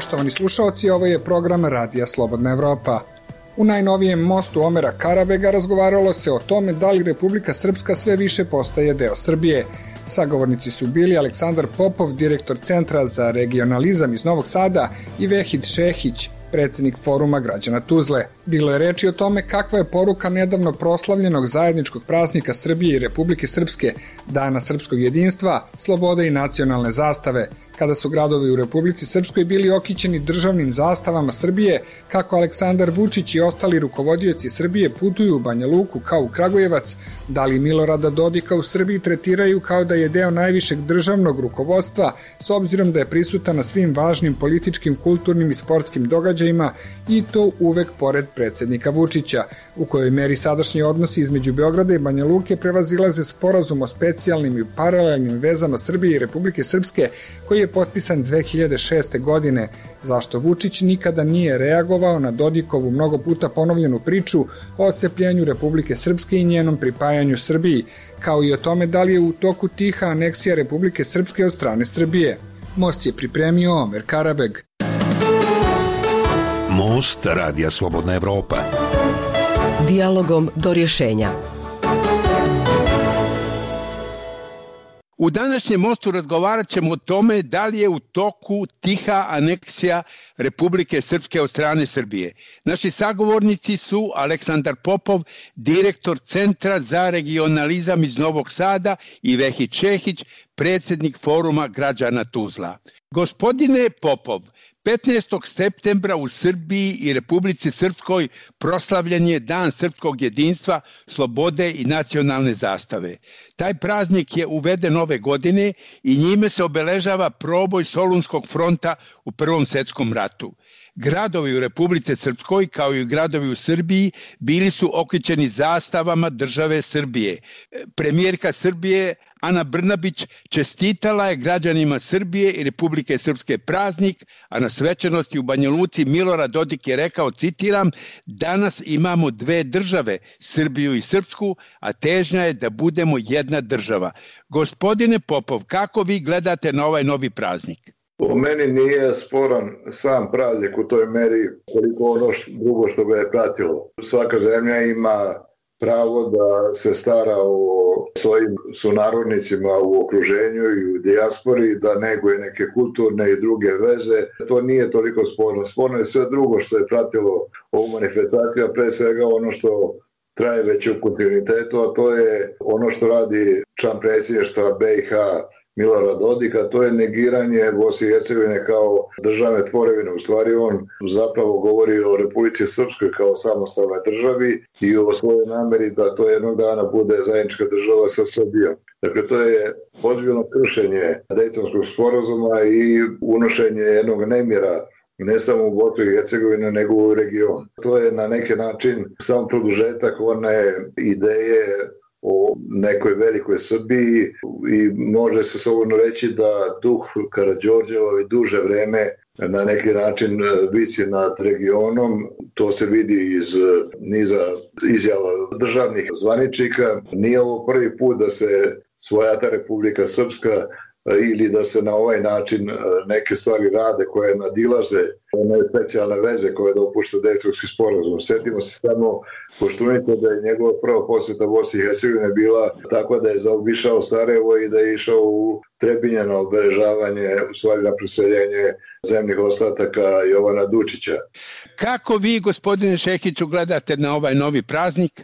Poštovani slušaoci, ovo je program Radija Slobodna Evropa. U najnovijem mostu Omera Karabega razgovaralo se o tome da li Republika Srpska sve više postaje deo Srbije. Sagovornici su bili Aleksandar Popov, direktor Centra za regionalizam iz Novog Sada, i Vehid Šehić, predsednik Foruma građana Tuzle. Bilo je reči o tome kakva je poruka nedavno proslavljenog zajedničkog praznika Srbije i Republike Srpske, Dana srpskog jedinstva, slobode i nacionalne zastave, kada su gradovi u Republici Srpskoj bili okićeni državnim zastavama Srbije, kako Aleksandar Vučić i ostali rukovodioci Srbije putuju u Banja Luku kao u Kragujevac, da li Milorada Dodika u Srbiji tretiraju kao da je deo najvišeg državnog rukovodstva, s obzirom da je prisutan na svim važnim političkim, kulturnim i sportskim događajima, i to uvek pored predsednika Vučića, u kojoj meri sadašnji odnosi između Beograda i Banja Luke prevazilaze sporazum o specijalnim i paralelnim vezama Srbije i Republike Srpske, koji je potpisan 2006. godine, zašto Vučić nikada nije reagovao na Dodikovu mnogo puta ponovljenu priču o ocepljenju Republike Srpske i njenom pripajanju Srbiji, kao i o tome da li je u toku tiha aneksija Republike Srpske od strane Srbije. Most je pripremio Omer Karabeg. Most Radija Slobodna Evropa. Dijalogom do rješenja. U današnjem mostu razgovarat ćemo o tome da li je u toku tiha aneksija Republike Srpske od strane Srbije. Naši sagovornici su Aleksandar Popov, direktor Centra za regionalizam iz Novog Sada, i Vehid Šehić, predsednik Foruma građana Tuzla. Gospodine Popov, 15. septembra u Srbiji i Republici Srpskoj proslavljen je Dan srpskog jedinstva, slobode i nacionalne zastave. Taj praznik je uveden ove godine i njime se obeležava proboj Solunskog fronta u Prvom svjetskom ratu. Gradovi u Republici Srpskoj, kao i gradovi u Srbiji, bili su okićeni zastavama države Srbije. Premijerka Srbije Ana Brnabić čestitala je građanima Srbije i Republike Srpske praznik, a na svečanosti u Banja Luci Milorad Dodik je rekao, citiram, danas imamo dve države, Srbiju i Srpsku, a težnja je da budemo jedna država. Gospodine Popov, kako vi gledate na ovaj novi praznik? Po meni nije sporan sam praznik u toj meri koliko ono drugo što ga je pratilo. Svaka zemlja ima pravo da se stara o svojim sunarodnicima u okruženju i u dijaspori, da neguje neke kulturne i druge veze. To nije toliko sporno. Sporno je sve drugo što je pratilo ovu manifestaciju, a pre svega ono što traje već u kontinuitetu, a to je ono što radi član predsjedništva BiH Milorad Dodik, a to je negiranje Bosne i Hercegovine kao državne tvorevine. U stvari on zapravo govori o Republici Srpskoj kao samostalnoj državi i o svojoj nameri da to jednog dana bude zajednička država sa Srbijom. Dakle, to je ozbiljno kršenje Dejtonskog sporazuma i unošenje jednog nemira ne samo u Bosni i Hercegovini, nego u regionu. To je na neki način samo produžetak one ideje o nekoj velikoj Srbiji i može se slobodno reći da duh Karađorđeva i duže vreme na neki način visi nad regionom. To se vidi iz niza izjava državnih zvaničnika. Nije ovo prvi put da se svojata Republika Srpska ili da se na ovaj način neke stvari rade koje nadilaze one specijalne veze koje dopušta Dejtonski sporazum. Sjetimo se samo Koštunice da je njegova prva posjeta Bosni i Hercegovine bila tako da je zaobišao Sarajevo i da je išao u Trebinje na obeležavanje, u stvari na preseljenje zemnih ostataka Jovana Dučića. Kako vi, gospodine Šehiću, gledate na ovaj novi praznik?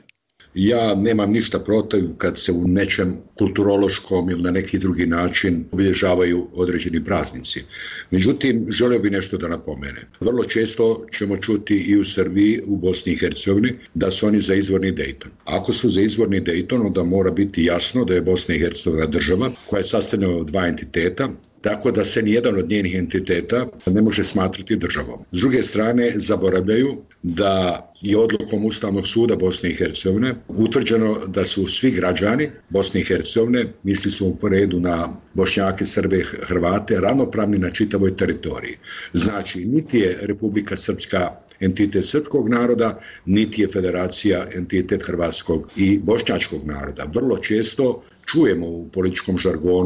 Ja nemam ništa protiv kad se u nečem kulturološkom ili na neki drugi način obilježavaju određeni praznici. Međutim, želeo bih nešto da napomenem. Vrlo često ćemo čuti i u Srbiji, u Bosni i Hercegovini, da su oni za izvorni Dejton. Ako su za izvorni Dejton, onda mora biti jasno da je Bosna i Hercegovina država koja je sastavljena od dva entiteta, tako da se nijedan od njenih entiteta ne može smatrati državom. S druge strane, zaboravljaju da je odlukom Ustavnog suda Bosne i Hercegovine utvrđeno da su svi građani Bosne i Hercegovine, misli su u redu na Bošnjake, Srbe, Hrvate, ravnopravni na čitavoj teritoriji. Znači, niti je Republika Srpska entitet srpskog naroda, niti je federacija entitet hrvatskog i bošnjačkog naroda. Vrlo često čujemo u političkom žargonu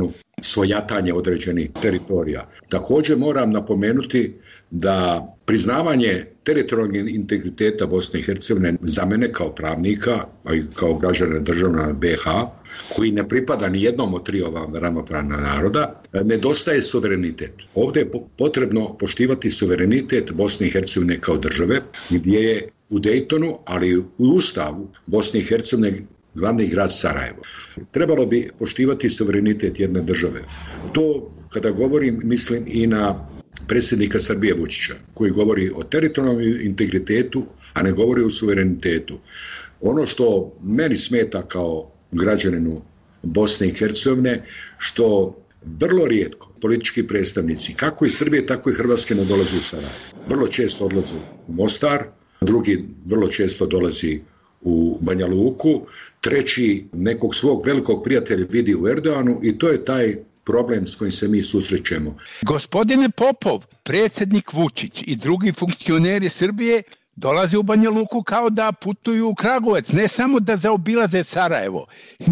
svojatanje određenih teritorija. Također moram napomenuti da priznavanje teritorijalnog integriteta Bosne i Hercegovine za mene kao pravnika, a i kao građana državna BiH, koji ne pripada ni jednom od tri ova ravnopravna naroda, nedostaje suverenitet. Ovdje je potrebno poštivati suverenitet Bosne i Hercegovine kao države, gdje je u Dejtonu, ali u Ustavu Bosne i Hercegovine glavni grad Sarajevo. Trebalo bi poštivati suverenitet jedne države. To, kada govorim, mislim i na predsjednika Srbije Vučića, koji govori o teritorijalnom integritetu, a ne govori o suverenitetu. Ono što meni smeta kao građaninu Bosne i Hercegovine, što vrlo rijetko politički predstavnici, kako iz Srbije, tako i Hrvatske, ne dolaze u Sarajevo. Vrlo često odlaze u Mostar, drugi vrlo često dolazi u Banja Luku, treći nekog svog velikog prijatelja vidi u Erdoanu i to je taj problem s kojim se mi susrećemo. Gospodine Popov, predsjednik Vučić i drugi funkcioneri Srbije dolaze u Banja Luku kao da putuju u Kragujevac, ne samo da zaobilaze Sarajevo,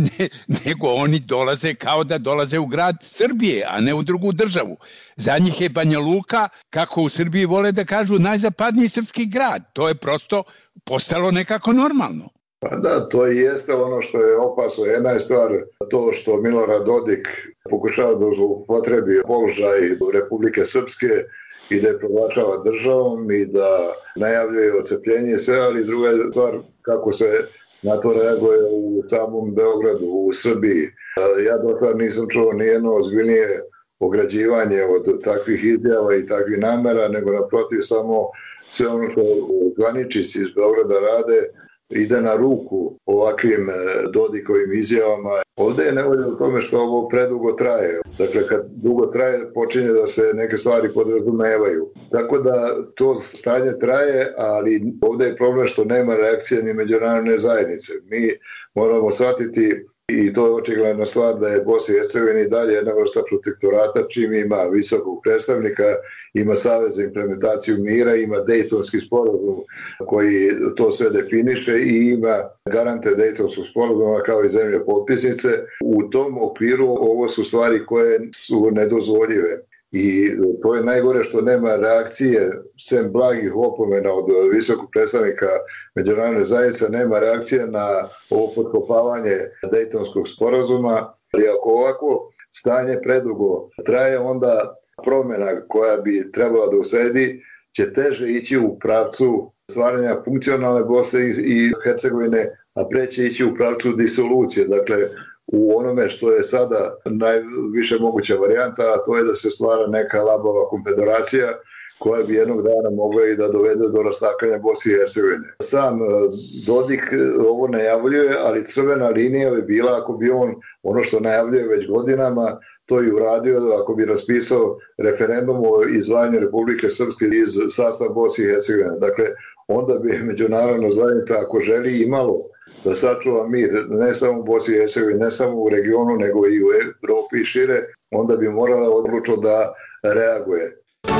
nego oni dolaze kao da dolaze u grad Srbije, a ne u drugu državu. Za njih je Banja Luka, kako u Srbiji vole da kažu, najzapadniji srpski grad. To je prosto postalo nekako normalno. Pa da, to i jeste ono što je opasno. Jedna je stvar to što Milorad Dodik pokušava da upotrebi položaj Republike Srpske i da je proglašava državom i da najavljuje odcepljenje i sve, ali druga je stvar kako se na to reaguje u samom Beogradu, u Srbiji. Ja do sada nisam čuo nijedno ozbiljnije ograđivanje od takvih izjava i takvih namera, nego naprotiv samo sve ono što zvaničnici iz Beograda rade ide na ruku ovakvim Dodikovim izjavama. Ovdje je nevolja u tome što ovo predugo traje. Dakle, kad dugo traje, počinje da se neke stvari podrazumevaju. Tako da to stanje traje, ali ovdje je problem što nema reakcije ni međunarodne zajednice. Mi moramo shvatiti, i to je očigledna stvar, da je Bosna i Hercegovina i dalje jedna vrsta protektorata, čim ima visokog predstavnika, ima Savez za implementaciju mira, ima Dejtonski sporazum koji to sve definiše i ima garante Dejtonskog sporazuma kao i zemlje potpisnice. U tom okviru ovo su stvari koje su nedozvoljive. I to je najgore što nema reakcije, sem blagih opomena od visokog predstavnika međunarodne zajednice, nema reakcije na ovo potkopavanje Dejtonskog sporazuma. Ali ako ovako stanje predugo traje, onda promjena koja bi trebala da usledi će teže ići u pravcu stvaranja funkcionalne Bosne i Hercegovine, a preće ići u pravcu disolucije. Dakle, u onome što je sada najviše moguća varijanta, a to je da se stvara neka labava konfederacija koja bi jednog dana mogla i da dovede do rastakanja Bosne i Hercegovine. Sam Dodik ovo najavljuje, ali crvena linija bi bila ako bi on ono što najavljuje već godinama, to i uradio, ako bi raspisao referendum o izdvajanju Republike Srpske iz sastava Bosne i Hercegovine. Dakle, onda bi međunarodna zajednica, ako želi, imalo da sačuva mir, ne samo u Bosni i Hercegovini, ne samo u regionu, nego i u Evropi i šire, onda bi morala odlučno da reaguje.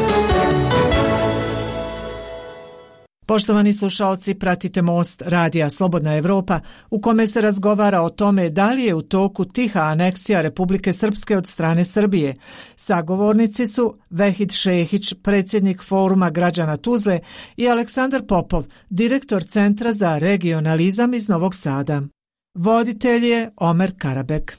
Poštovani slušalci, pratite Most radija Slobodna Evropa, u kome se razgovara o tome da li je u toku tiha aneksija Republike Srpske od strane Srbije. Sagovornici su Vehid Šehić, predsjednik Foruma građana Tuzle, i Aleksandar Popov, direktor Centra za regionalizam iz Novog Sada. Voditelj je Omer Karabek.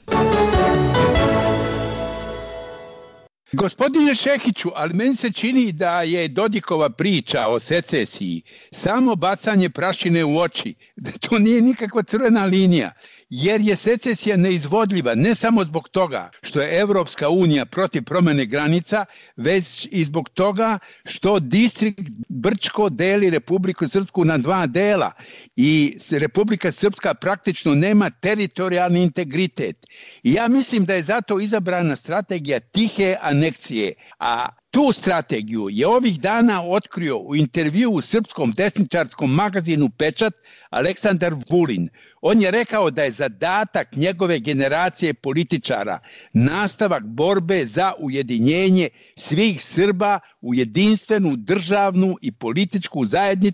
Gospodine Šehiću, ali meni se čini da je Dodikova priča o secesiji samo bacanje prašine u oči, da to nije nikakva crvena linija, jer je secesija neizvodljiva ne samo zbog toga što je Evropska unija protiv promjene granica, već i zbog toga što distrikt Brčko deli Republiku Srpsku na dva dela i Republika Srpska praktično nema teritorijalni integritet. I ja mislim da je zato izabrana strategija tihe aneksije, a tu strategiju je ovih dana otkrio u intervju u srpskom desničarskom magazinu Pečat Aleksandar Vulin. On je rekao da je zadatak njegove generacije političara nastavak borbe za ujedinjenje svih Srba u jedinstvenu državnu i političku zajednicu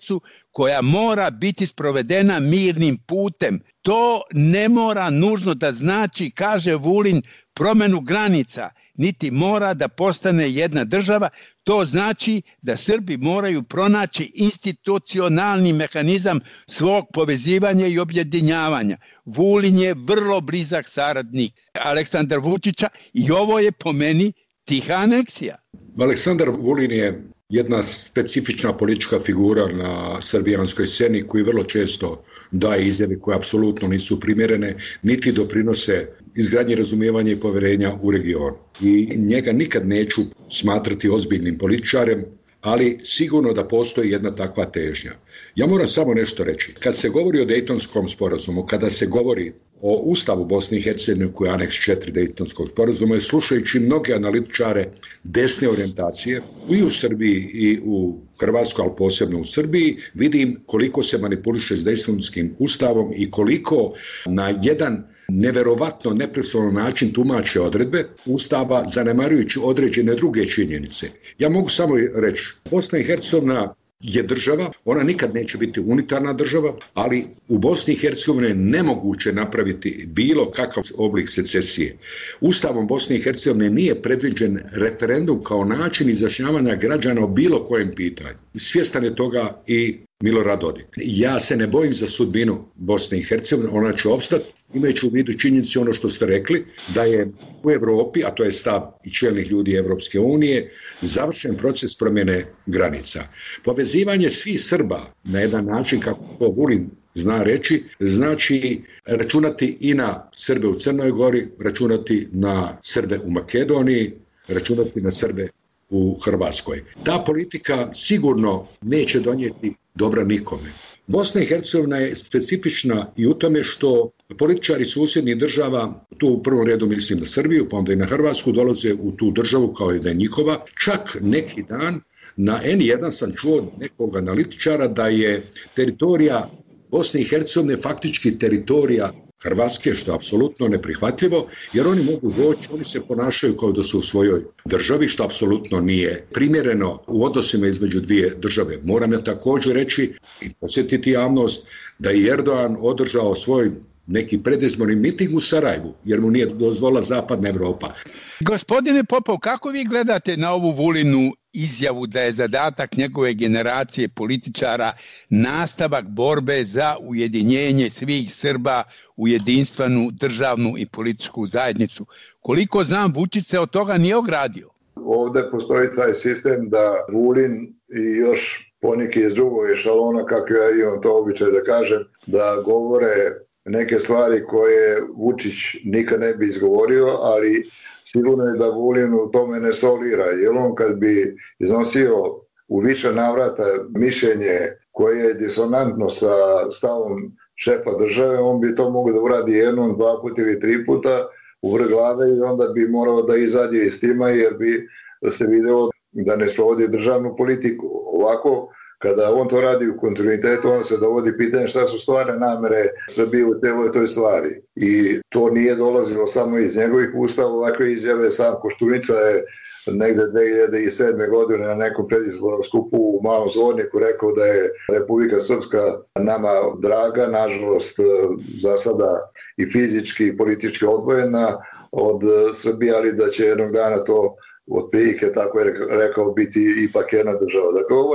koja mora biti sprovedena mirnim putem. To ne mora nužno da znači, kaže Vulin, promenu granica, niti mora da postane jedna država. To znači da Srbi moraju pronaći institucionalni mehanizam svog povezivanja i objedinjavanja. Vulin je vrlo blizak saradnik Aleksandra Vučića i ovo je po meni tiha aneksija. Aleksandar Vulin je jedna specifična politička figura na srbijanskoj sceni koji vrlo često daje izjave koje apsolutno nisu primjerene, niti doprinose izgradnji razumijevanja i poverenja u regionu. I njega nikad neću smatrati ozbiljnim političarem, ali sigurno da postoji jedna takva težnja. Ja moram samo nešto reći. Kad se govori o Dejtonskom sporazumu, kada se govori o Ustavu Bosne i Hercegovine koji je aneks 4 Dejtonskog sporazuma, i slušajući mnoge analitičare desne orijentacije i u Srbiji i u Hrvatskoj, ali posebno u Srbiji, vidim koliko se manipuliše s Dejtonskim ustavom i koliko na jedan neverovatno neprofesionalan način tumače odredbe Ustava, zanemarujući određene druge činjenice. Ja mogu samo reći, Bosna i Hercegovina je država, ona nikad neće biti unitarna država, ali u Bosni i Hercegovini je nemoguće napraviti bilo kakav oblik secesije. Ustavom Bosne i Hercegovine nije predviđen referendum kao način izjašnjavanja građana o bilo kojem pitanju. Svjestan je toga i Milorad Dodik. Ja se ne bojim za sudbinu Bosne i Hercegovine, ona će opstati, imajući u vidu činjenici ono što ste rekli, da je u Evropi, a to je stav i čelnih ljudi Evropske unije, završen proces promjene granica. Povezivanje svih Srba na jedan način, kako to Vulin zna reći, znači računati i na Srbe u Crnoj Gori, računati na Srbe u Makedoniji, računati na Srbe u Hrvatskoj. Ta politika sigurno neće donijeti dobra nikome. Bosna i Hercegovina je specifična i u tome što političari susjednih država, tu u prvom redu mislim na Srbiju, pa onda i na Hrvatsku, dolaze u tu državu kao da je njihova. Čak neki dan na N1 sam čuo od nekog analitičara da je teritorija Bosne i Hercegovine faktički teritorija Hrvatske, što je apsolutno neprihvatljivo, jer oni mogu doći, oni se ponašaju kao da su u svojoj državi, što apsolutno nije primjereno u odnosima između dvije države. Moram ja također reći i posjetiti javnost da je Erdogan održao svoj neki predizborni miting u Sarajevu, jer mu nije dozvolila Zapadna Evropa. Gospodine Popov, kako vi gledate na ovu Vulinu izjavu da je zadatak njegove generacije političara nastavak borbe za ujedinjenje svih Srba u jedinstvenu državnu i političku zajednicu? Koliko znam, Vučić se od toga nije ogradio. Ovde postoji taj sistem da Vulin i još poneki iz drugog ešalona, kako ja imam to običaj da kažem, da govore neke stvari koje Vučić nikad ne bi izgovorio, ali sigurno je da Vulin u tome ne solira, jer on kad bi iznosio u više navrata mišljenje koje je disonantno sa stavom šefa države, on bi to mogao da uradi jednom, 2 puta ili 3 puta u vrh glave i onda bi morao da izađe iz tima jer bi se video da ne sprovodi državnu politiku. Ovako, kada on to radi u kontinuitetu, on se dovodi pitanje šta su stvarne namere Srbije u celoj toj stvari. I to nije dolazilo samo iz njegovih usta, ovakve izjave sam Koštunica je negde 2007. godine na nekom predizbornom skupu u Malom Zvorniku rekao da je Republika Srpska nama draga, nažalost za sada i fizički i politički odvojena od Srbije, ali da će jednog dana to otprilike, tako je rekao, biti ipak jedna država. Dakle, ovo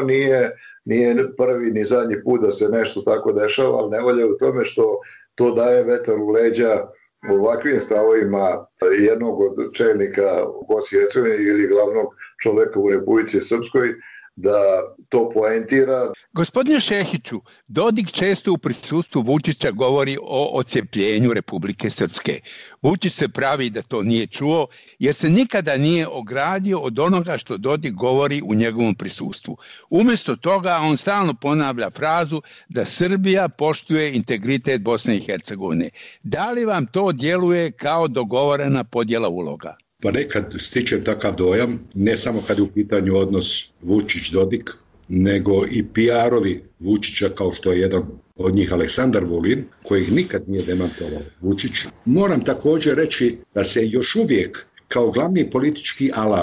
nije prvi ni zadnji put da se nešto tako dešava, ali ne volja u tome što to daje vetar u leđa ovakvim stavovima jednog od čelnika u Bosni i Hercegovini ili glavnog čoveka u Republici Srpskoj, da to poentira. Gospodine Šehiću, Dodik često u prisustvu Vučića govori o odcepljenju Republike Srpske. Vučić se pravi da to nije čuo, jer se nikada nije ogradio od onoga što Dodik govori u njegovom prisustvu. Umjesto toga on stalno ponavlja frazu da Srbija poštuje integritet Bosne i Hercegovine. Da li vam to djeluje kao dogovorena podjela uloga? Pa nekad stičem takav dojam, ne samo kad je u pitanju odnos Vučić-Dodik, nego i PR-ovi Vučića, kao što je jedan od njih Aleksandar Vulin, kojih nikad nije demantovao Vučić. Moram također reći da se još uvijek kao glavni politički alat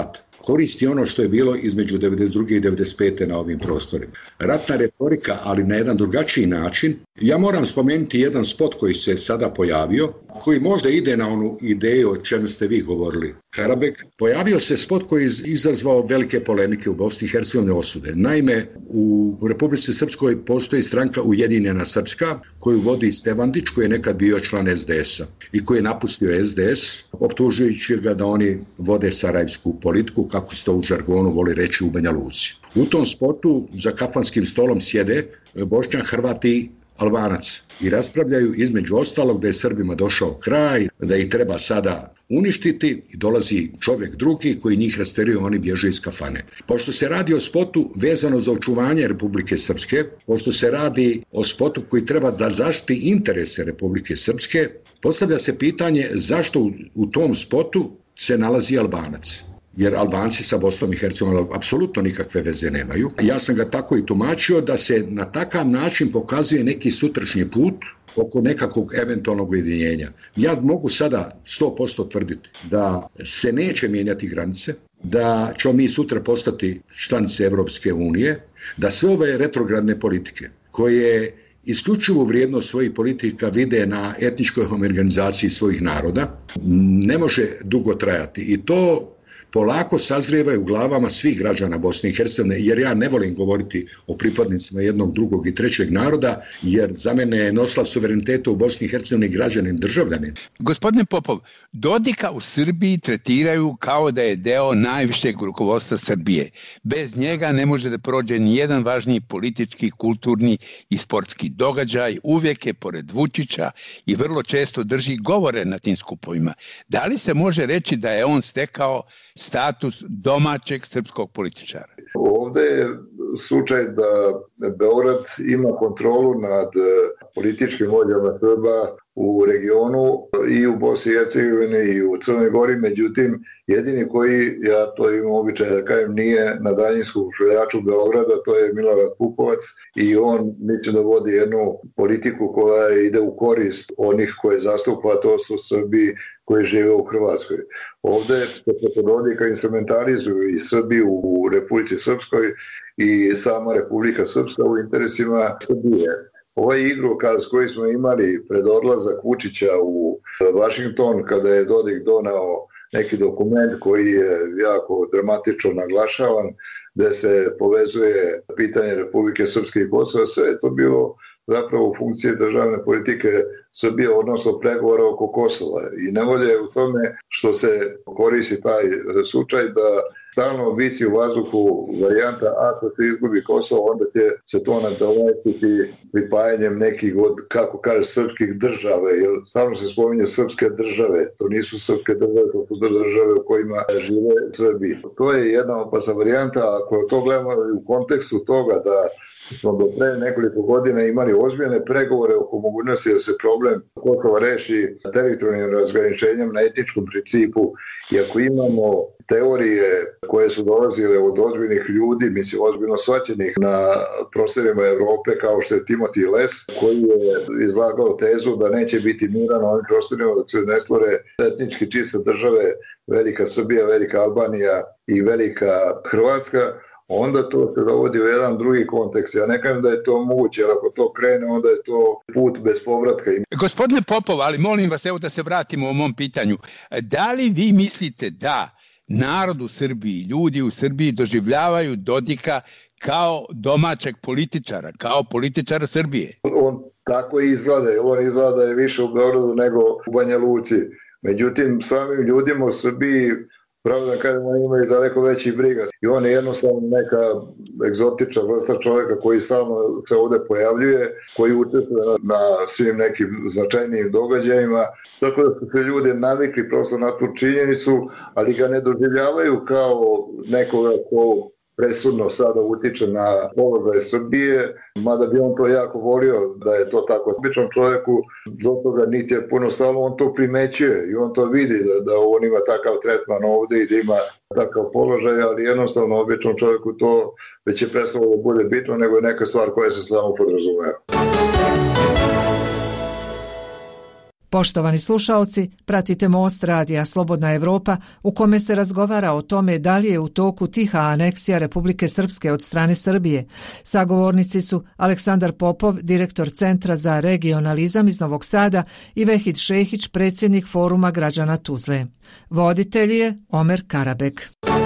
koristi ono što je bilo između 92. i 95. na ovim prostorima. Ratna retorika, ali na jedan drugačiji način. Ja moram spomenuti jedan spot koji se sada pojavio, koji možda ide na onu ideju o čemu ste vi govorili, Karabek. Pojavio se spot koji je izazvao velike polemike u Bosni i Hercegovini, osude. Naime, u Republici Srpskoj postoji stranka Ujedinjena Srpska koju vodi Stevandić, koji je nekad bio član SDS-a i koji je napustio SDS, optužujući ga da oni vode sarajevsku politiku, kako se to u žargonu voli reći u Banja Luci. U tom spotu za kafanskim stolom sjede Bošnjak, Hrvat i Albanac i raspravljaju između ostalog da je Srbima došao kraj, da ih treba sada uništiti i dolazi čovjek drugi koji njih rasterio, oni bježe iz kafane. Pošto se radi o spotu vezano za očuvanje Republike Srpske, pošto se radi o spotu koji treba da zaštiti interese Republike Srpske, postavlja se pitanje zašto u tom spotu se nalazi Albanac. Jer Albanci sa Bosnom i Hercegovinom apsolutno nikakve veze nemaju. Ja sam ga tako i tumačio da se na takav način pokazuje neki sutrašnji put oko nekakvog eventualnog ujedinjenja. Ja mogu sada 100% tvrditi da se neće mijenjati granice, da ćemo mi sutra postati članice Evropske unije, da sve ove retrogradne politike koje isključivu vrijednost svojih politika vide na etničkoj homogenizaciji svojih naroda, ne može dugo trajati. I to polako sazrijevaju u glavama svih građana Bosne i Hercegovine, jer ja ne volim govoriti o pripadnicima jednog, drugog i trećeg naroda, jer za mene je nosilac suvereniteta u Bosni i Hercegovini građanin, državljanin. Gospodine Popov, Dodika u Srbiji tretiraju kao da je deo najvišeg rukovodstva Srbije. Bez njega ne može da prođe ni jedan važniji politički, kulturni i sportski događaj, uvijek je pored Vučića i vrlo često drži govore na tim skupovima. Da li se može reći da je on stekao status domaćeg srpskog političara? Ovde je slučaj da Beograd ima kontrolu nad političkim vođama Srba u regionu i u Bosni i Hercegovini i u Crnoj Gori, međutim jedini koji, ja to imam običaj da kažem, nije na daljinskom šveljaču Beograda, to je Milorad Pupovac i on neće da vodi jednu politiku koja ide u korist onih koje zastupa, to su Srbi koji žive u Hrvatskoj. Ovde se preko Dodika instrumentalizuju i Srbi u Republici Srpskoj i sama Republika Srpska u interesima Srbije. Ovaj igrokaz koji smo imali pred odlazak Vučića u Vašington, kada je Dodik donao neki dokument koji je jako dramatično naglašavan, gde se povezuje pitanje Republike Srpske i Kosova, sve je to bilo zapravo u funkciji državne politike Srbije, odnosno pregovora oko Kosova. I nevolja je u tome što se koristi taj slučaj da stalno visi u vazduhu varijanta ako se izgubi Kosovo, onda će se to nadomestiti pripajanjem nekih od, kako kaže, srpskih države, jer stalno se spominju srpske države, to nisu srpske države, to su države u kojima žive Srbi. To je jedna opasna varijanta, ako to gledamo u kontekstu toga da smo do pre nekoliko godina imali ozbiljne pregovore oko mogućnosti da se problem Kosova reši teritorijalnim razgraničenjem na etničkom principu. I ako imamo teorije koje su dolazile od ozbiljnih ljudi, mislim ozbiljno shvaćenih na prostorima Evrope, kao što je Timothy Les, koji je izlagao tezu da neće biti mira na ovim prostorima dok se ne stvore etnički čiste države, Velika Srbija, Velika Albanija i Velika Hrvatska, onda to se dovodi u jedan drugi kontekst. Ja ne kažem da je to moguće, ali ako to krene, onda je to put bez povratka. Gospodine Popov, ali molim vas, evo da se vratimo u mom pitanju. Da li vi mislite da narod u Srbiji, ljudi u Srbiji doživljavaju Dodika kao domaćeg političara, kao političara Srbije? On tako izgleda, on izgleda da je više u Beogradu nego u Banja Luci. Međutim, samim ljudima u Srbiji, pravo da kažemo, oni imaju daleko veći briga. I on je jednostavno neka egzotična vrsta čovjeka koji stalno se ovde pojavljuje, koji učestvuje na svim nekim značajnijim događajima. Tako da su se ljudi navikli prosto na tu činjenicu, ali ga ne doživljavaju kao nekoga ko presudno sada utiče na položaj Srbije, mada bi on to jako volio da je to tako. Običnom čovjeku do toga niti je puno stalo, on to primećuje i on to vidi da on ima takav tretman ovde i da ima takav položaj, ali jednostavno običnom čovjeku to već je prestalo da bude bitno, nego je neka stvar koja se samo podrazumeva. Poštovani slušaoci, pratite Most radija Slobodna Evropa u kome se razgovara o tome da li je u toku tiha aneksija Republike Srpske od strane Srbije. Sagovornici su Aleksandar Popov, direktor Centra za regionalizam iz Novog Sada i Vehid Šehić, predsjednik Foruma građana Tuzle. Voditelj je Omer Karabek.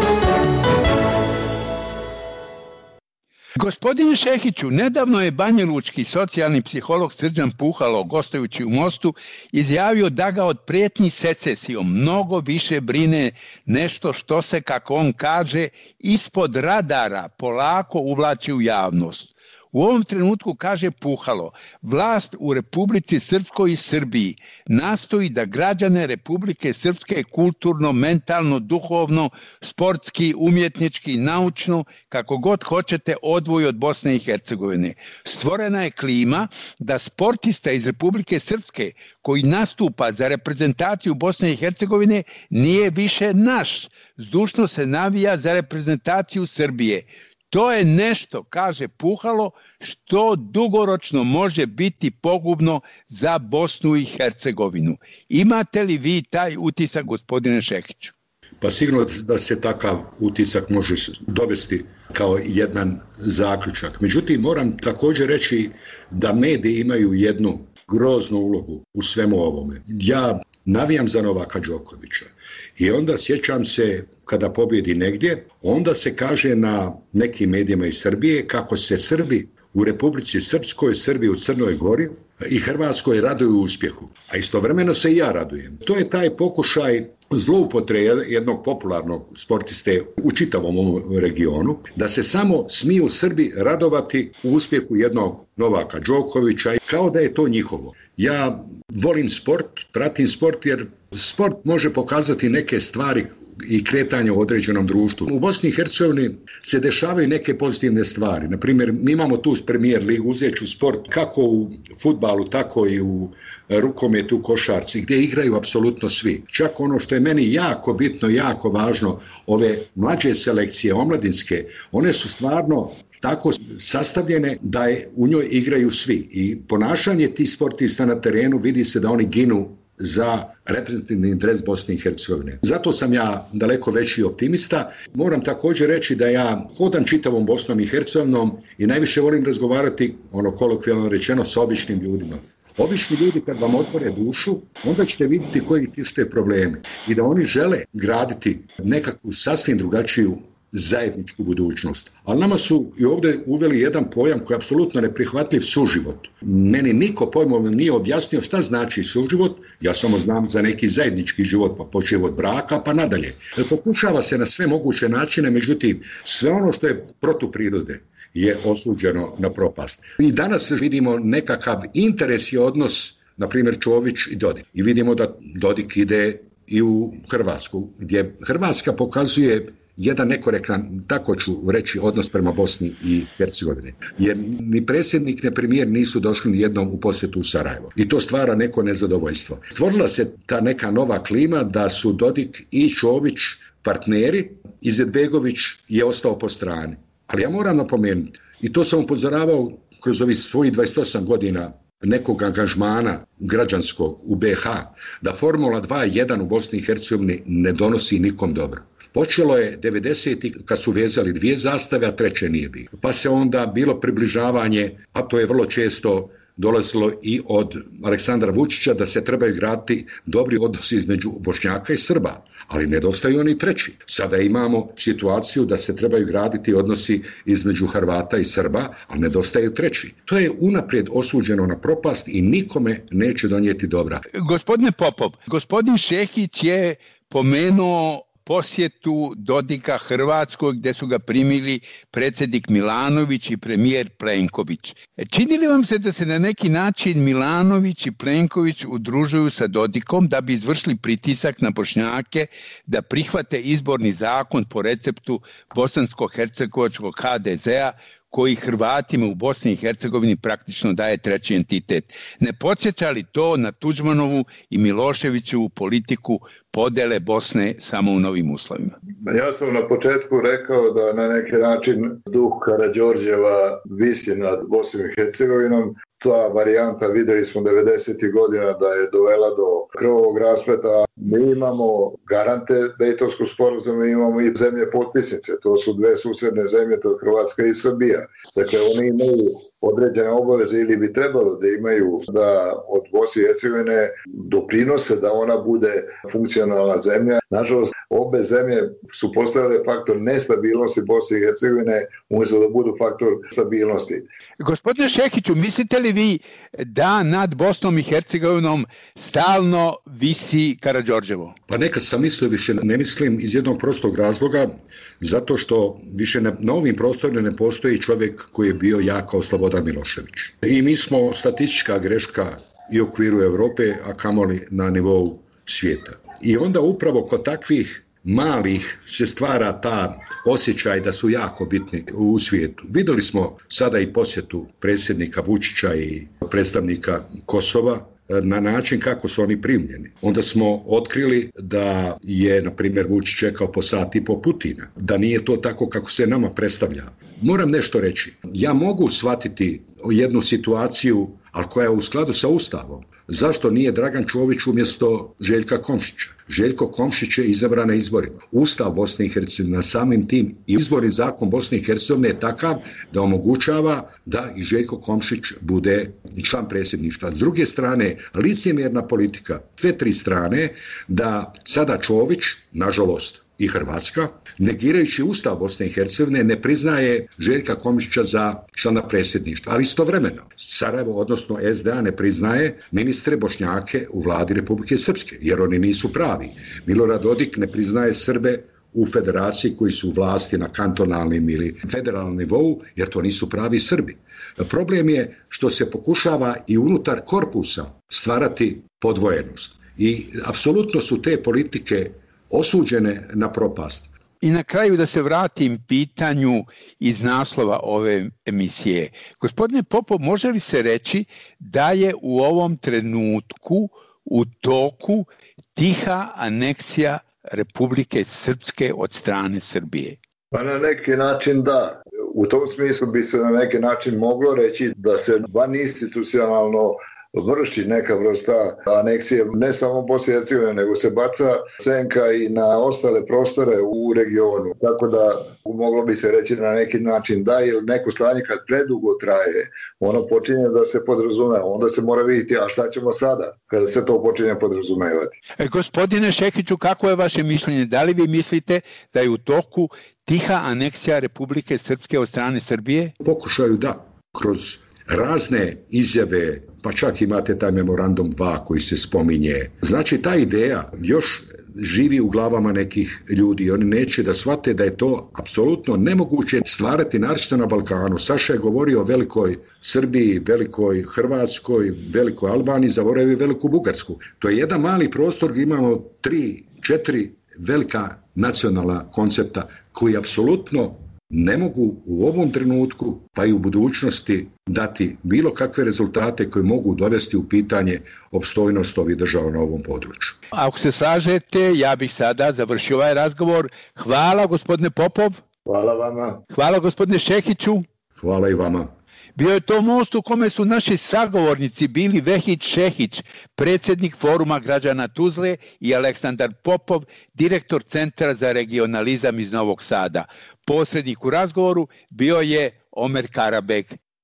Gospodine Šehiću, nedavno je banjalučki socijalni psiholog Srđan Puhalo, gostujući u Mostu, izjavio da ga od prijetnji secesijom mnogo više brine nešto što se, kako on kaže, ispod radara polako uvlači u javnost. U ovom trenutku, kaže Puhalo, vlast u Republici Srpskoj i Srbiji nastoji da građane Republike Srpske kulturno, mentalno, duhovno, sportski, umjetnički, naučno, kako god hoćete, odvoji od Bosne i Hercegovine. Stvorena je klima da sportista iz Republike Srpske koji nastupa za reprezentaciju Bosne i Hercegovine nije više naš, zdušno se navija za reprezentaciju Srbije. To je nešto, kaže Puhalo, što dugoročno može biti pogubno za Bosnu i Hercegovinu. Imate li vi taj utisak, gospodine Šehiću? Pa sigurno da se takav utisak može dovesti kao jedan zaključak. Međutim, moram također reći da mediji imaju jednu groznu ulogu u svemu ovome. Ja navijam za Novaka Đokovića i onda sjećam se kada pobjedi negdje, onda se kaže na nekim medijima iz Srbije kako se Srbi u Republici Srpskoj, Srbi u Crnoj Gori i Hrvatskoj raduju uspjehu. A istovremeno se i ja radujem. To je taj pokušaj zloupotrebe jednog popularnog sportiste u čitavom ovom regionu, da se samo smiju Srbi radovati u uspjehu jednog Novaka Đokovića, kao da je to njihovo. Ja volim sport, pratim sport jer sport može pokazati neke stvari i kretanje u određenom društvu. U Bosni i Hercegovini se dešavaju neke pozitivne stvari. Naprimjer, mi imamo tu Premier ligu, uzet ću sport kako u fudbalu, tako i u rukometu, košarci, gdje igraju apsolutno svi. Čak ono što je meni jako bitno, jako važno, ove mlađe selekcije, omladinske, one su stvarno tako sastavljene da u njoj igraju svi. I ponašanje tih sportista na terenu vidi se da oni ginu za reprezentativni interes Bosne i Hercegovine. Zato sam ja daleko veći optimista. Moram također reći da ja hodam čitavom Bosnom i Hercegovinom i najviše volim razgovarati, kolokvijalno rečeno, sa običnim ljudima. Obični ljudi kad vam otvore dušu, onda ćete vidjeti koji tište probleme i da oni žele graditi nekakvu sasvim drugačiju zajedničku budućnost. Ali nama su i ovdje uveli jedan pojam koji je apsolutno neprihvatljiv, suživot. Meni niko pojmom nije objasnio šta znači suživot, ja samo znam za neki zajednički život, pa počeo od braka pa nadalje. Pokušava se na sve moguće načine, međutim sve ono što je protuprirode je osuđeno na propast. I danas vidimo nekakav interes i odnos, na primjer Čović i Dodik. I vidimo da Dodik ide i u Hrvatsku, gdje Hrvatska pokazuje jedan nekorektan, tako ću reći, odnos prema Bosni i Hercegovini. Jer ni predsjednik, ni premijer nisu došli ni jednom u posjetu u Sarajevo. I to stvara neko nezadovoljstvo. Stvorila se ta neka nova klima da su Dodik i Čović partneri, Izetbegović je ostao po strani. Ali ja moram napomenuti, i to sam upozoravao kroz ovih svojih 28 godina nekog angažmana građanskog u BiH, da Formula 2.1 u Bosni i Hercegovini ne donosi nikom dobro. Počelo je 90-ih kad su vezali dvije zastave, a treće nije bilo. Pa se onda bilo približavanje, a to je vrlo često dolazilo i od Aleksandra Vučića, da se trebaju graditi dobri odnosi između Bošnjaka i Srba, ali nedostaju oni treći. Sada imamo situaciju da se trebaju graditi odnosi između Hrvata i Srba, ali nedostaju treći. To je unaprijed osuđeno na propast i nikome neće donijeti dobra. Gospodine Popov, gospodin Šehić je pomenuo posjetu Dodika Hrvatskoj gdje su ga primili predsjednik Milanović i premijer Plenković. Čini li vam se da se na neki način Milanović i Plenković udružuju sa Dodikom da bi izvršili pritisak na Bošnjake da prihvate izborni zakon po receptu bosansko-hercegovačkog HDZ-a koji Hrvatima u Bosni i Hercegovini praktično daje treći entitet? Ne podsjeća li to na Tuđmanovu i Miloševićevu politiku podele Bosne samo u novim uslovima? Ja sam na početku rekao da na neki način duh Karađorđeva visi nad Bosnom i Hercegovinom ta varijanta, videli smo 90. godina da je dovela do krvavog raspleta. Mi imamo garante Dejtonskog sporazuma, imamo i zemlje potpisnice. To su dve susedne zemlje, to je Hrvatska i Srbija. Dakle, oni imaju određene obaveze ili bi trebalo da imaju da od Bosne i Hercegovine doprinose da ona bude funkcionalna zemlja. Nažalost, obe zemlje su postavile faktor nestabilnosti Bosne i Hercegovine umjesto da budu faktor stabilnosti. Gospodine Šehiću, mislite li vi da nad Bosnom i Hercegovinom stalno visi Karađorđevo? Pa nekad sam mislio, više ne mislim, iz jednog prostog razloga, zato što više na ovim prostorima ne postoji čovjek koji je bio jak kao Slobodan Milošević. I mi smo statistička greška i u okviru Europe, a kamoli na nivou svijeta. I onda upravo kod takvih malih se stvara ta osjećaj da su jako bitni u svijetu. Vidjeli smo sada i posjetu predsjednika Vučića i predstavnika Kosova na način kako su oni primljeni. Onda smo otkrili da je, na primjer, Vučić čekao po sat i po Putina. Da nije to tako kako se nama predstavlja. Moram nešto reći. Ja mogu shvatiti jednu situaciju, ali koja je u skladu sa Ustavom. Zašto nije Dragan Čović umjesto Željka Komšića? Željko Komšić je izabran na izborima. Ustav Bosne i Hercegovine, samim tim i izborni zakon Bosne i Hercegovine je takav da omogućava da i Željko Komšić bude član predsjedništva. S druge strane, licemjerna politika, sve tri strane, da sada Čović, nažalost, i Hrvatska, negirajući Ustav Bosne i Hercegovine, ne priznaje Željka Komšića za člana predsjedništva. Ali istovremeno, Sarajevo, odnosno SDA, ne priznaje ministre Bošnjake u vladi Republike Srpske, jer oni nisu pravi. Milorad Dodik ne priznaje Srbe u federaciji koji su u vlasti na kantonalnim ili federalnom nivou, jer to nisu pravi Srbi. Problem je što se pokušava i unutar korpusa stvarati podvojenost. I apsolutno su te politike osuđene na propast. I na kraju da se vratim pitanju iz naslova ove emisije. Gospodine Popov, može li se reći da je u ovom trenutku u toku tiha aneksija Republike Srpske od strane Srbije? Pa na neki način da. U tom smislu bi se na neki način moglo reći da se van institucionalno vrši neka vrsta aneksije ne samo Bosne i Hercegovine, nego se baca senka i na ostale prostore u regionu. Tako da moglo bi se reći na neki način da, ili neko stanje kad predugo traje, ono počinje da se podrazumeva. Onda se mora vidjeti, a šta ćemo sada kada se to počinje podrazumevati. Gospodine Šehiću, kako je vaše mišljenje? Da li vi mislite da je u toku tiha aneksija Republike Srpske od strane Srbije? Pokušaju da, kroz razne izjave, pa čak imate taj memorandum 2 koji se spominje. Znači, ta ideja još živi u glavama nekih ljudi. Oni neće da shvate da je to apsolutno nemoguće stvarati, naročito na Balkanu. Saša je govorio o velikoj Srbiji, velikoj Hrvatskoj, velikoj Albaniji, zaboravio veliku Bugarsku. To je jedan mali prostor gdje imamo 3-4 velika nacionalna koncepta koji apsolutno ne mogu u ovom trenutku, pa i u budućnosti, dati bilo kakve rezultate koji mogu dovesti u pitanje opstojnost ovih država na ovom području. Ako se slažete, ja bih sada završio ovaj razgovor. Hvala, gospodine Popov. Hvala vama. Hvala, gospodine Šehiću. Hvala i vama. Bio je to most u kome su naši sagovornici bili Vehid Šehić, predsjednik Foruma građana Tuzle, i Aleksandar Popov, direktor Centra za regionalizam iz Novog Sada. Posrednik u razgovoru bio je Omer Karabeg.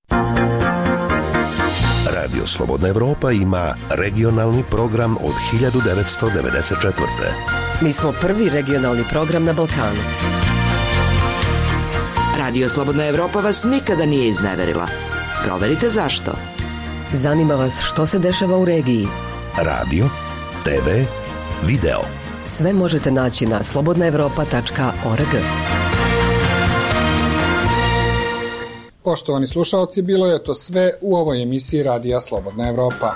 Radio Slobodna Evropa ima regionalni program od 1994. Mi smo prvi regionalni program na Balkanu. Radio Slobodna Evropa vas nikada nije izneverila. Proverite zašto. Zanima vas što se dešava u regiji. Radio, TV, video. Sve možete naći na slobodnaevropa.org. Poštovani slušalci, bilo je to sve u ovoj emisiji Radija Slobodna Evropa.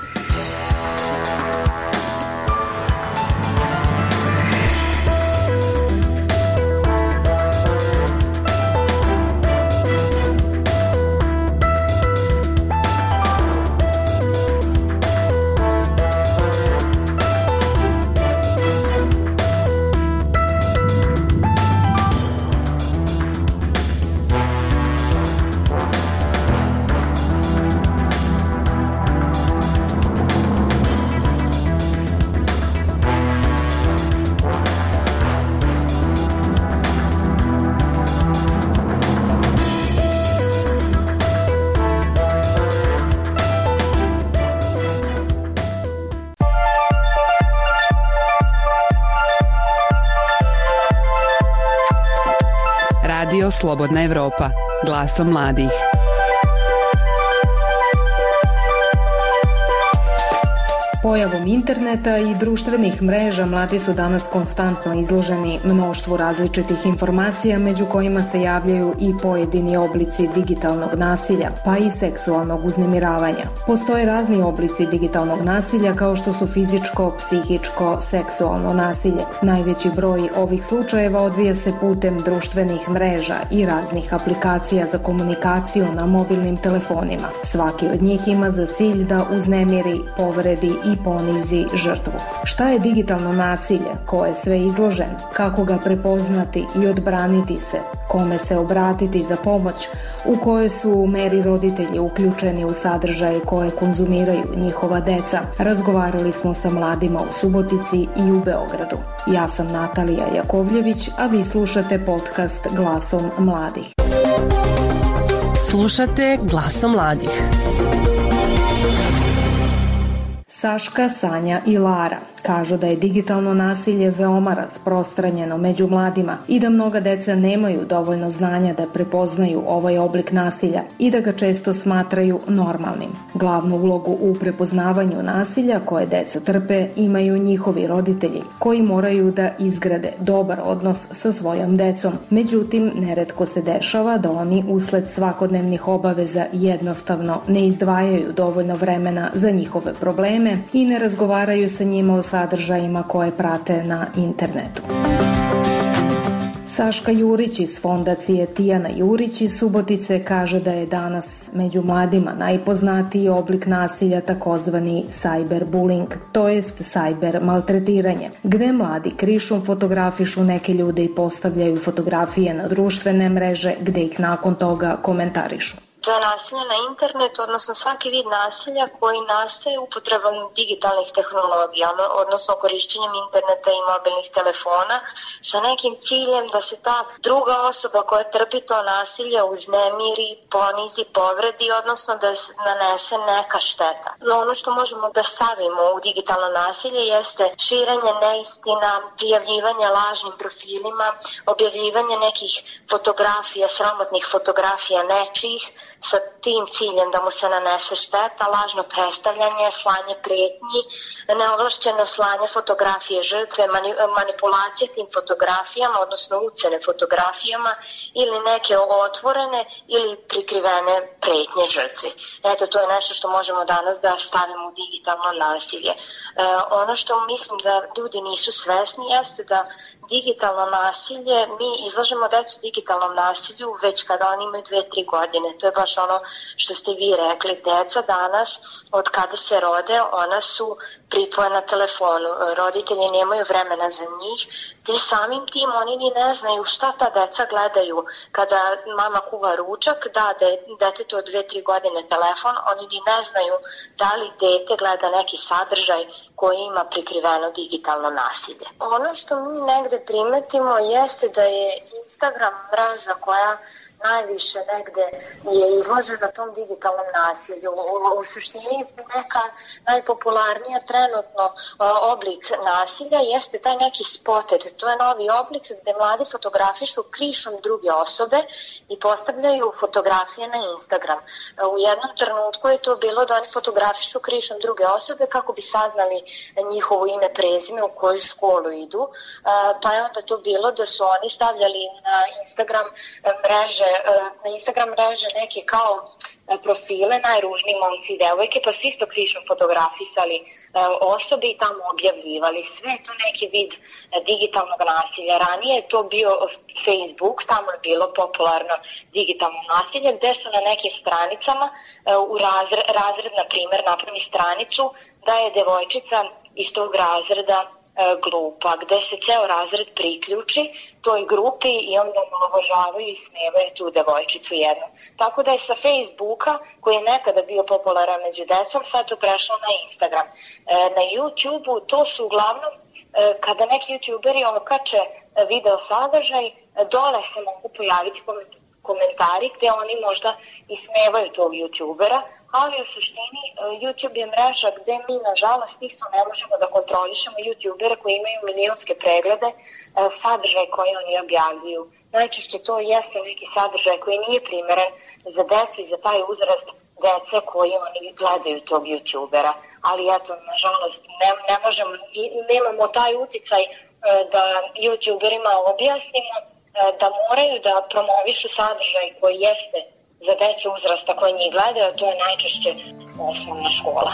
Radio Slobodna Evropa, glasom mladih. Pojavom interneta i društvenih mreža mladi su danas konstantno izloženi mnoštvu različitih informacija, među kojima se javljaju i pojedini oblici digitalnog nasilja, pa i seksualnog uznemiravanja. Postoje razni oblici digitalnog nasilja kao što su fizičko, psihičko, seksualno nasilje. Najveći broj ovih slučajeva odvija se putem društvenih mreža i raznih aplikacija za komunikaciju na mobilnim telefonima. Svaki od njih ima za cilj da uznemiri, povredi i ponizi žrtvu. Šta je digitalno nasilje? Ko je sve izložen? Kako ga prepoznati i odbraniti se? Kome se obratiti za pomoć? U kojoj su meri roditelji uključeni u sadržaje koje konzumiraju njihova deca? Razgovarali smo sa mladima u Subotici i u Beogradu. Ja sam Natalija Jakovljević, a vi slušate podcast Glasom mladih. Slušate Glasom mladih. Saška, Sanja i Lara kažu da je digitalno nasilje veoma rasprostranjeno među mladima i da mnoga deca nemaju dovoljno znanja da prepoznaju ovaj oblik nasilja i da ga često smatraju normalnim. Glavnu ulogu u prepoznavanju nasilja koje deca trpe imaju njihovi roditelji, koji moraju da izgrade dobar odnos sa svojom decom. Međutim, neretko se dešava da oni usled svakodnevnih obaveza jednostavno ne izdvajaju dovoljno vremena za njihove probleme i ne razgovaraju sa njima o sadržajima koje prate na internetu. Saška Jurić iz fondacije Tijana Jurić iz Subotice kaže da je danas među mladima najpoznatiji oblik nasilja takozvani cyberbullying, to jest cyber maltretiranje, gde mladi krišom fotografišu neke ljude i postavljaju fotografije na društvene mreže gde ih nakon toga komentarišu. To je nasilje na internetu, odnosno svaki vid nasilja koji nastaje upotrebom digitalnih tehnologija, odnosno korišćenjem interneta i mobilnih telefona sa nekim ciljem da se ta druga osoba koja trpi to nasilje uznemiri, ponizi, povredi, odnosno da se nanese neka šteta. Ono što možemo da stavimo u digitalno nasilje jeste širenje neistina, prijavljivanje lažnim profilima, objavljivanje nekih fotografija, sramotnih fotografija nečijih, sa tim ciljem da mu se nanese šteta, lažno predstavljanje, slanje pretnji, neovlašćeno slanje fotografije žrtve, manipulacija tim fotografijama, odnosno ucene fotografijama ili neke otvorene ili prikrivene pretnje žrtvi. Eto, to je nešto što možemo danas da stavimo u digitalno nasilje. Ono što mislim da ljudi nisu svesni jeste da digitalno nasilje, mi izlažemo decu digitalnom nasilju već kada oni imaju 2-3 godine. To je baš ono što ste vi rekli. Deca danas, od kada se rode, ona su pripojena na telefonu. Roditelji nemaju vremena za njih, te samim tim oni ni ne znaju šta ta deca gledaju. Kada mama kuva ručak, da detetu od 2-3 godine telefon, oni ni ne znaju da li dete gleda neki sadržaj koji ima prikriveno digitalno nasilje. Ono što mi negde primetimo jeste da je Instagram mreža koja najviše negde je izložena tom digitalnom nasilju. U suštini neka najpopularnija trenutno oblik nasilja jeste taj neki spotted. To je novi oblik gde mladi fotografišu krišom druge osobe i postavljaju fotografije na Instagram. U jednom trenutku je to bilo da oni fotografišu krišom druge osobe kako bi saznali njihovo ime, prezime, u koju školu idu, pa je onda to bilo da su oni stavljali na Instagram mreže neke kao profile, najružniji momci i devojke, pa su isto krišom fotografisali osobe i tamo objavljivali. Sve je to neki vid digitalnog nasilja. Ranije je to bio Facebook, tamo je bilo popularno digitalno nasilje, gde su na nekim stranicama u razred, na primjer, napravi stranicu da je devojčica iz tog razreda glupa, gde se ceo razred priključi toj grupi i onda omalovažavaju i smevaju tu devojčicu jednu. Tako da je sa Facebooka, koji je nekada bio popularan među decom, sad to prešlo na Instagram. Na YouTubeu to su uglavnom, kada neki youtuberi okače video sadržaj, dole se mogu pojaviti komentari gde oni možda ismevaju tog youtubera, ali u suštini YouTube je mreža gde mi nažalost isto ne možemo da kontrolišemo YouTubere koji imaju milionske preglede sadržaj koji oni objavljuju. Najčešće to jeste neki sadržaj koji nije primeren za decu i za taj uzrast dece koji oni gledaju tog YouTubera. Ali eto, nažalost, ne možemo, nemamo taj uticaj da YouTuberima objasnimo da moraju da promovišu sadržaj koji jeste za decu uzrasta koji njih gledaju, a to je najčešće osnovna škola.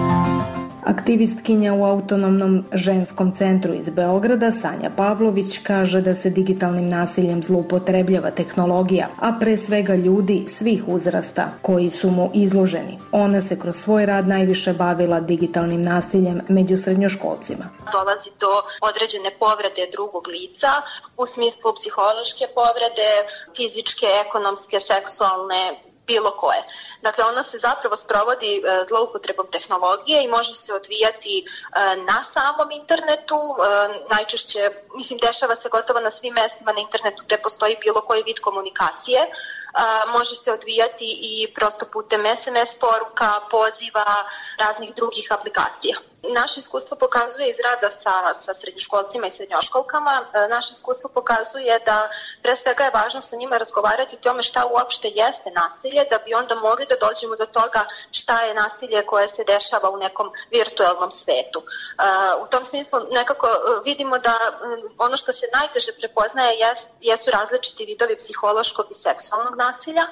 Aktivistkinja u Autonomnom ženskom centru iz Beograda, Sanja Pavlović, kaže da se digitalnim nasiljem zloupotrebljava tehnologija, a pre svega ljudi svih uzrasta koji su mu izloženi. Ona se kroz svoj rad najviše bavila digitalnim nasiljem među srednjoškolcima. Dolazi do određene povrede drugog lica u smislu psihološke povrede, fizičke, ekonomske, seksualne, bilo koje. Dakle, ona se zapravo sprovodi zloupotrebom tehnologije i može se odvijati na samom internetu, najčešće, dešava se gotovo na svim mestima na internetu gde postoji bilo koji vid komunikacije, može se odvijati i prosto putem SMS poruka, poziva, raznih drugih aplikacija. Naše iskustvo pokazuje iz rada sa srednjoškolcima i srednjoškolkama, naše iskustvo pokazuje da pre svega je važno sa njima razgovarati o tome šta uopšte jeste nasilje, da bi onda mogli da dođemo do toga šta je nasilje koje se dešava u nekom virtualnom svetu. U tom smislu nekako vidimo da ono što se najteže prepoznaje jesu različiti vidovi psihološkog i seksualnog nasilja.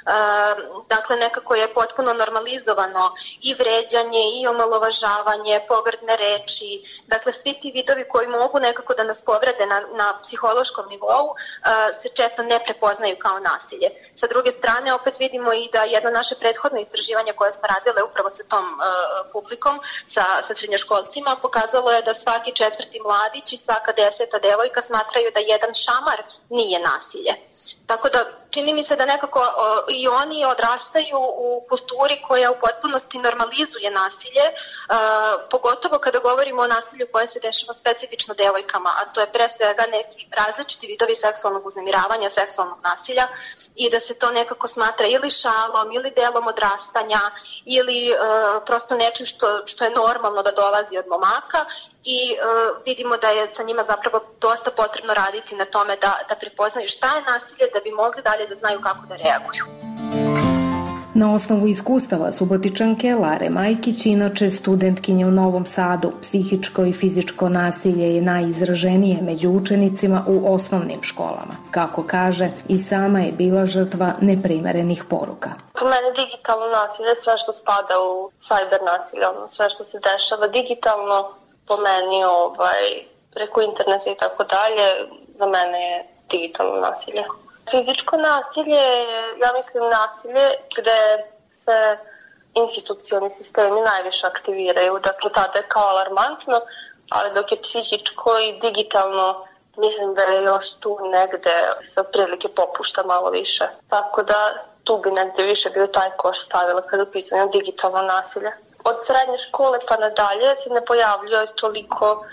Dakle, nekako je potpuno normalizovano i vređanje i omalovažavanje, pogrdne reči, dakle svi ti vidovi koji mogu nekako da nas povrede na psihološkom nivou se često ne prepoznaju kao nasilje. Sa druge strane, opet vidimo i da jedno naše prethodno istraživanje koje smo radile upravo sa tom publikom, sa srednjoškolcima, pokazalo je da svaki 4. mladić i svaka 10. devojka smatraju da jedan šamar nije nasilje. Tako da čini mi se da nekako i oni odrastaju u kulturi koja u potpunosti normalizuje nasilje, pogotovo kada govorimo o nasilju koje se dešava specifično devojkama, a to je pre svega neki različiti vidovi seksualnog uznemiravanja, seksualnog nasilja, i da se to nekako smatra ili šalom, ili delom odrastanja, ili prosto nečim što je normalno da dolazi od momaka, i vidimo da je sa njima zapravo dosta potrebno raditi na tome da prepoznaju šta je nasilje, da bi mogli dalje da znaju kako da reaguju. Na osnovu iskustava Subotičanke Lare Majkić, inače studentkinje u Novom Sadu, psihičko i fizičko nasilje je najizraženije među učenicima u osnovnim školama. Kako kaže, i sama je bila žrtva neprimerenih poruka. Po mene digitalno nasilje je sve što spada u cyber nasilje, sve što se dešava digitalno, po meni preko interneta i tako dalje, za mene je digitalno nasilje. Fizičko nasilje je, ja mislim, nasilje gde se institucioni sistemi najviše aktiviraju, dakle tada je kao alarmantno, ali dok je psihičko i digitalno, mislim da je još tu negde se otprilike popušta malo više. Tako da tu bi negde više bio taj koš stavila kada je u pitanju digitalno nasilje. Od srednje škole pa nadalje se ne pojavljuje toliko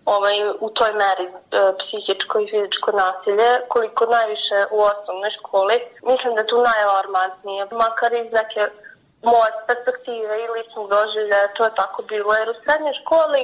u toj meri psihičko i fizičko nasilje, koliko najviše u osnovnoj školi. Mislim da je tu najalarmantnije, makar iz neke moje perspektive i ličnog doživljaja, to je tako bilo. Jer u srednjoj školi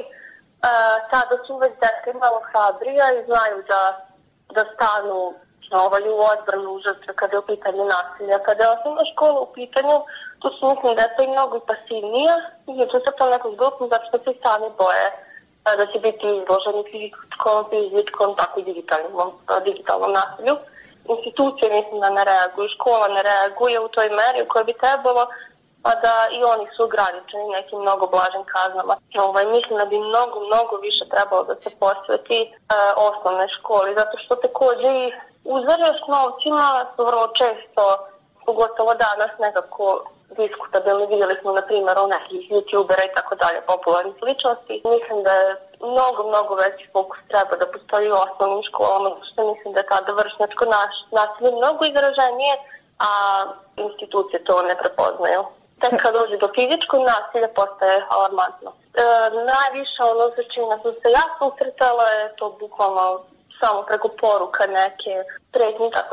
tada su već deca malo hrabrija i znaju da stanu u odbranu žrtve kada je u pitanju nasilja. Kada je osnovna škola u pitanju, tu su, mislim, deca i mnogo pasivnija i tu se to nekog grupno zato što se sami boje da će biti izloženi fizičkom, tako i digitalnom nasilju. Institucije, mislim, da ne reaguju, škola ne reaguje u toj meri u kojoj bi trebalo, a da i oni su ograničeni nekim mnogo blažim kaznama. Mislim da bi mnogo više trebalo da se posveti osnovnoj školi, zato što takođe i uzvore s novcima su vrlo često, pogotovo danas, nekako diskutabilni. Vidjeli smo, na primjer, o nekih YouTubera i tako dalje, popularnih ličnosti. Mislim da je mnogo veći fokus treba da postoji u osnovnim školama, što mislim da je tada vršnjačko nasilje mnogo izraženije, a institucije to ne prepoznaju. Tek kad dođe do fizičkog nasilja postaje alarmantno. Najviše za čime sam se ja susretala je to bukvalno samo preko poruka, neke pretnje i tako dalje.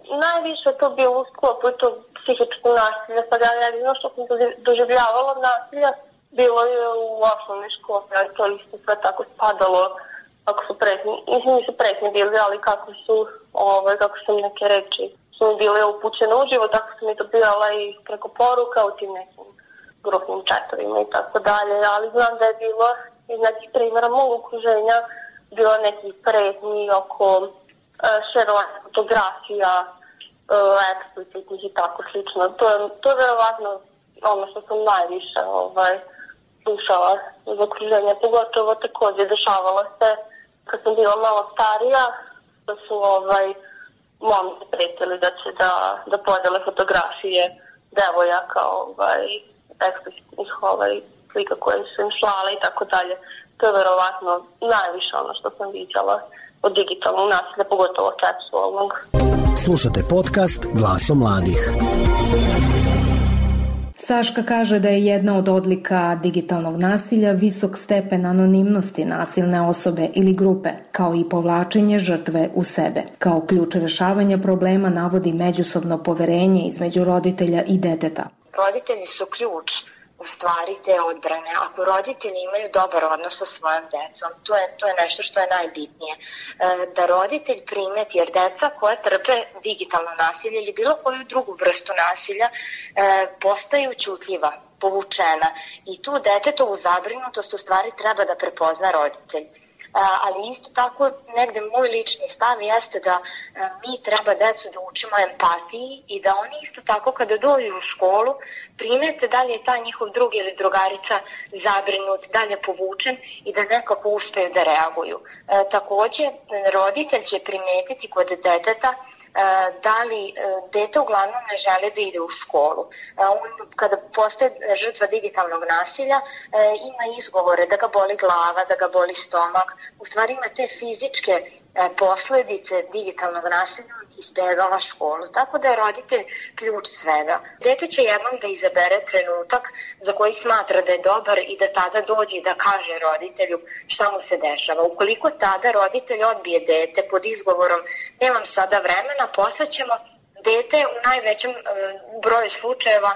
najviše to bilo u sklopu tog psihičkog nasilja, pa da jedino što sam doživljavala nasilja bilo je u osnovnoj školi, ali to isto sve tako spadalo, ako su pretnje, nisu pretnje bili, ali kako su neke reči su mi bile upućene uživo, tako sam i dobijala i preko poruka u tim nekim grupnim chatovima i tako dalje, ali znam da je bilo iz nekih primjera mog okruženja bilo nekih pretnji oko šerovanja fotografija, eksplicitnih i tako slično. To je verovatno ono što sam najviše slušala iz okruženja, pogotovo takođe dešavalo se kad sam bila malo starija, da su momci pretili da će da podele fotografije devojaka, eksplicitnih slika koje su im slale i tako dalje. To je verovatno najviše ono što sam viđala od digitalnog nasilja, pogotovo seksualnog. Slušate podcast Glasom mladih. Saška kaže da je jedna od odlika digitalnog nasilja visok stepen anonimnosti nasilne osobe ili grupe, kao i povlačenje žrtve u sebe. Kao ključ rešavanja problema navodi međusobno poverenje između roditelja i deteta. Roditelji su ključ u stvari te odbrane. Ako roditelji imaju dobar odnos sa svojom decom, to je nešto što je najbitnije. Da roditelj primeti, jer deca koja trpe digitalno nasilje ili bilo koju drugu vrstu nasilja postaju ćutljiva, povučena i tu detetovu zabrinutost u stvari treba da prepozna roditelj. Ali isto tako negde moj lični stav jeste da mi treba decu da učimo empatiji i da oni isto tako kada dođu u školu primete da li je ta njihov drug ili drugarica zabrinut, da li je povučen i da nekako uspeju da reaguju. Takođe, roditelj će primetiti kod deteta da li dete uglavnom ne žele da ide u školu. On, kada postaje žrtva digitalnog nasilja, ima izgovore da ga boli glava, da ga boli stomak. U stvari ima te fizičke posledice digitalnog nasilja, izbegava školu. Tako da je roditelj ključ svega. Dete će jednom da izabere trenutak za koji smatra da je dobar i da tada dođe da kaže roditelju šta mu se dešava. Ukoliko tada roditelj odbije dete pod izgovorom nemam sada vremena, posvećemo, dete u najvećem broju slučajeva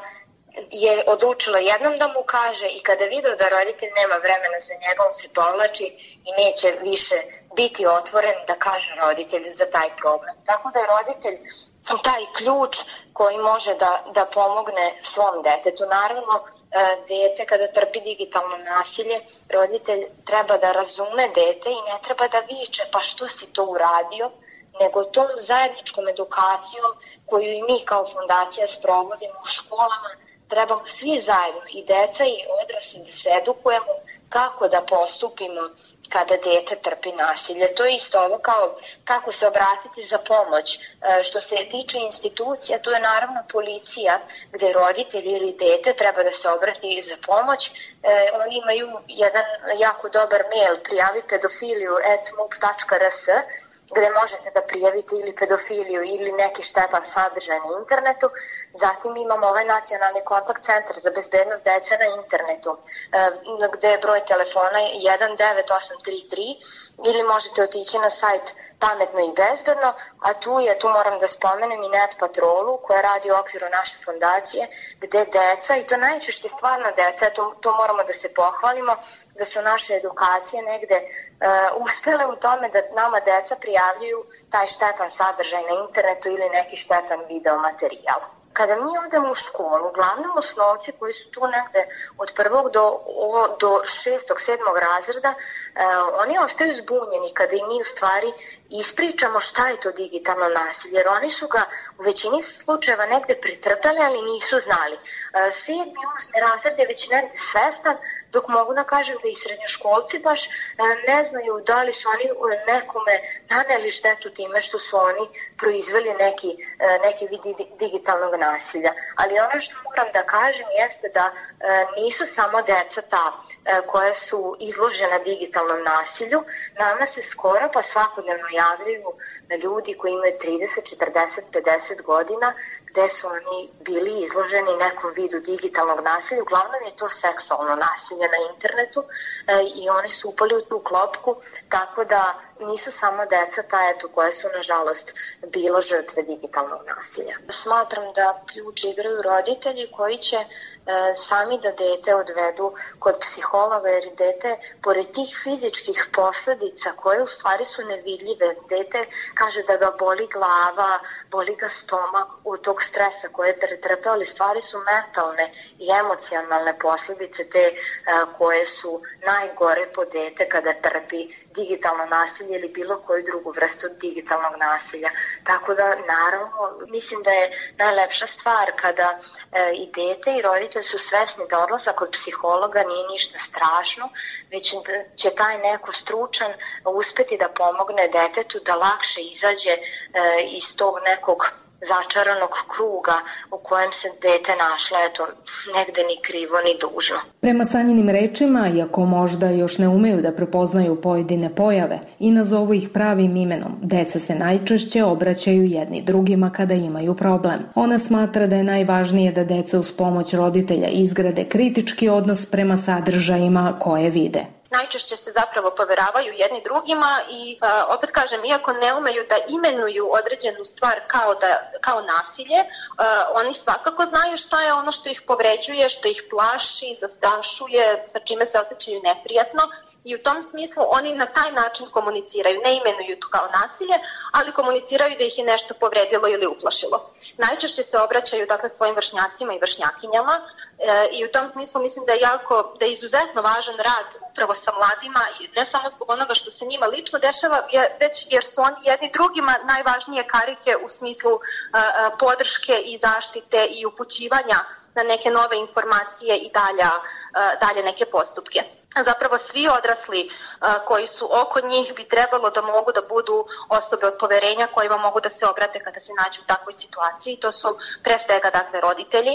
je odlučilo jednom da mu kaže i kada vidio da roditelj nema vremena za njega, on se povlači i neće više biti otvoren da kaže roditelju za taj problem. Tako da je roditelj taj ključ koji može da pomogne svom detetu. Naravno, dete kada trpi digitalno nasilje, roditelj treba da razume dete i ne treba da viče pa što si to uradio, nego tom zajedničkom edukacijom koju i mi kao fondacija sprovodimo u školama, trebamo svi zajedno, i deca i odrasli, da se edukujemo kako da postupimo kada dete trpi nasilje. To je isto ovo kao kako se obratiti za pomoć. Što se tiče institucija, to je naravno policija, gde roditelj ili dete treba da se obrati za pomoć. Oni imaju jedan jako dobar mail, prijavi pedofiliju@mup.rs, gde možete da prijavite ili pedofiliju ili neki štetan sadržaj na internetu. Zatim imamo ovaj nacionalni kontakt centar za bezbednost dece na internetu, gde je broj telefona 19833, ili možete otići na sajt Pametno i bezbedno, a tu moram da spomenem i Net patrolu koja radi u okviru naše fondacije, gde deca, i to najčešće stvarno deca, to moramo da se pohvalimo, da su naše edukacije negde uspele u tome da nama deca prijavljuju taj štetan sadržaj na internetu ili neki štetan video materijal. Kada mi odemo u školu, uglavnom osnovci koji su tu negde od 1. do 6. 7. razreda, oni ostaju zbunjeni kada im mi u stvari ispričamo šta je to digitalno nasilje, jer oni su ga u većini slučajeva negde pretrpeli, ali nisu znali. 7. i 8. razred je već negde svestan, dok mogu da kažem da i srednjoškolci baš ne znaju da li su oni nekome naneli štetu time što su oni proizveli neki vid digitalnog nasilja. Ali ono što moram da kažem jeste da nisu samo deca ta koja su izložena digitalnom nasilju. Nama se skoro pa svakodnevno javljaju ljudi koji imaju 30, 40, 50 godina gde su oni bili izloženi nekom vidu digitalnog nasilja. Uglavnom je to seksualno nasilje na internetu i oni su upali u tu klopku, tako da nisu samo deca ta koja su nažalost bilo žrtve digitalnog nasilja. Smatram da ključ igraju roditelji koji će sami da dete odvedu kod psihologa, jer dete, pored tih fizičkih posledica koje u stvari su nevidljive, dete kaže da ga boli glava, boli ga stomak od tog stresa koje je pretrpeo, ali stvari su mentalne i emocionalne posledice te koje su najgore po dete kada trpi digitalno nasilje ili bilo koju drugu vrstu digitalnog nasilja. Tako da, naravno, mislim da je najlepša stvar kada i dete i roditelj su svesni da odlazak kod psihologa nije ništa strašno, već će taj neko stručan uspeti da pomogne detetu da lakše izađe iz tog nekog začaranog kruga u kojem se dete našla, negde ni krivo ni dužno. Prema Sanjinim rečima, iako možda još ne umeju da prepoznaju pojedine pojave i nazovu ih pravim imenom, deca se najčešće obraćaju jedni drugima kada imaju problem. Ona smatra da je najvažnije da deca uz pomoć roditelja izgrade kritički odnos prema sadržajima koje vide. Najčešće se zapravo poveravaju jedni drugima i opet kažem, iako ne umeju da imenuju određenu stvar kao nasilje, oni svakako znaju šta je ono što ih povređuje, što ih plaši, zastrašuje, sa čime se osjećaju neprijatno i u tom smislu oni na taj način komuniciraju, ne imenuju to kao nasilje, ali komuniciraju da ih je nešto povredilo ili uplašilo. Najčešće se obraćaju svojim vršnjacima i vršnjakinjama i u tom smislu mislim da je izuzetno važan rad upravo sa mladima, ne samo zbog onoga što se njima lično dešava, već jer su oni jedni drugima najvažnije karike u smislu podrške i zaštite i upućivanja na neke nove informacije i dalje neke postupke. Zapravo svi odrasli koji su oko njih bi trebalo da mogu da budu osobe od poverenja kojima mogu da se obrate kada se nađu u takvoj situaciji. To su pre svega roditelji,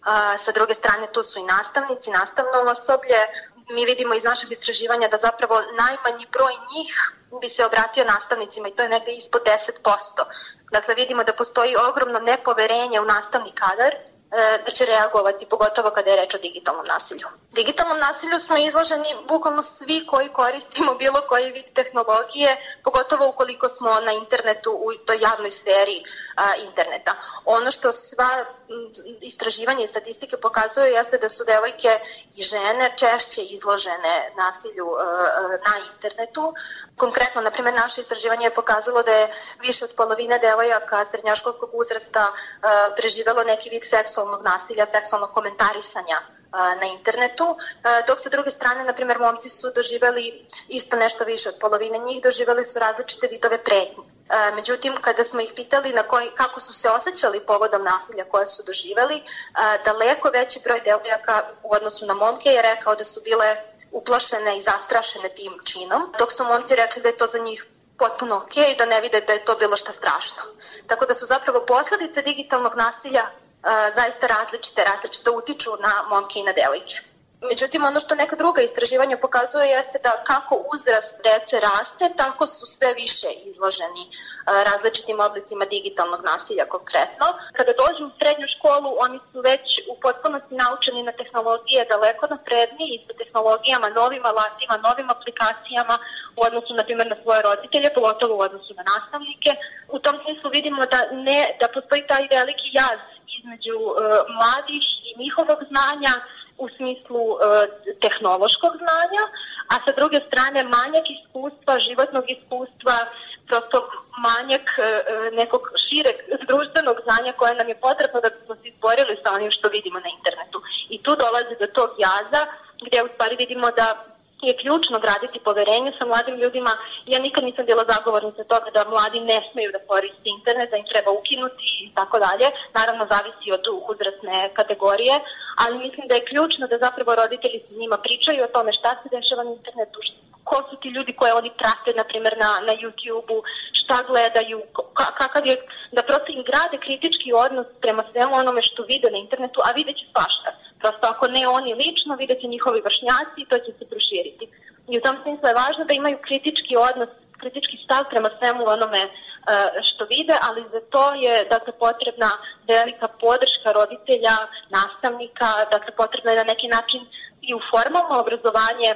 sa druge strane tu su i nastavnici, nastavno osoblje. Mi vidimo iz našeg istraživanja da zapravo najmanji broj njih bi se obratio nastavnicima i to je negde ispod 10%. Dakle, vidimo da postoji ogromno nepoverenje u nastavni kadar da će reagovati, pogotovo kada je reč o digitalnom nasilju. Digitalnom nasilju smo izloženi bukvalno svi koji koristimo bilo koji vid tehnologije, pogotovo ukoliko smo na internetu u toj javnoj sferi interneta. Ono što sva istraživanja i statistike pokazuju jeste da su devojke i žene češće izložene nasilju na internetu. Konkretno, na primjer, naše istraživanje je pokazalo da je više od polovine devojaka srednjoškolskog uzrasta preživelo neki vid seksualnog nasilja, seksualnog komentarisanja na internetu, dok sa druge strane, na primjer, momci su doživjeli isto nešto više od polovine njih, doživjeli su različite vidove pretnje. Međutim, kada smo ih pitali kako su se osjećali povodom nasilja koje su doživjeli, daleko veći broj devojaka u odnosu na momke je rekao da su bile uplašene i zastrašene tim činom, dok su momci rekli da je to za njih potpuno ok i da ne vide da je to bilo šta strašno. Tako da su zapravo posljedice digitalnog nasilja zaista različite utiču na momke i na devojke. Međutim, ono što neka druga istraživanja pokazuje jeste da kako uzrast dece raste, tako su sve više izloženi različitim oblicima digitalnog nasilja konkretno. Kada dođu u srednju školu, oni su već u potpunosti naučeni na tehnologije daleko napredniji i sa tehnologijama, novim alatima, novim aplikacijama u odnosu, na primjer, na svoje roditelje, pogotovo u odnosu na nastavnike. U tom smislu vidimo da postoji taj veliki jaz između mladih i njihovog znanja u smislu tehnološkog znanja, a sa druge strane manjak iskustva, životnog iskustva, prosto manjak nekog šireg društvenog znanja koje nam je potrebno da bismo se izborili sa onim što vidimo na internetu. I tu dolazi do tog jaza gdje u stvari vidimo da je ključno graditi poverenje sa mladim ljudima. Ja nikad nisam bila zagovornica toga da mladi ne smeju da koriste internet, da im treba ukinuti i tako dalje. Naravno, zavisi od uzrasne kategorije, ali mislim da je ključno da zapravo roditelji s njima pričaju o tome šta se dešava na internetu, ko su ti ljudi koje oni prate, na primjer, na YouTube-u, šta gledaju, kakav je, da prosto im grade kritički odnos prema svemu onome što vide na internetu, a vidjet će svašta. Prosto ako ne oni lično, vidjet će njihovi vršnjaci i to će se proširiti. I u tom smislu je važno da imaju kritički odnos, kritički stav prema svemu onome što vide, ali za to je potrebna velika podrška roditelja, nastavnika, potrebno je na neki način i u formalno obrazovanje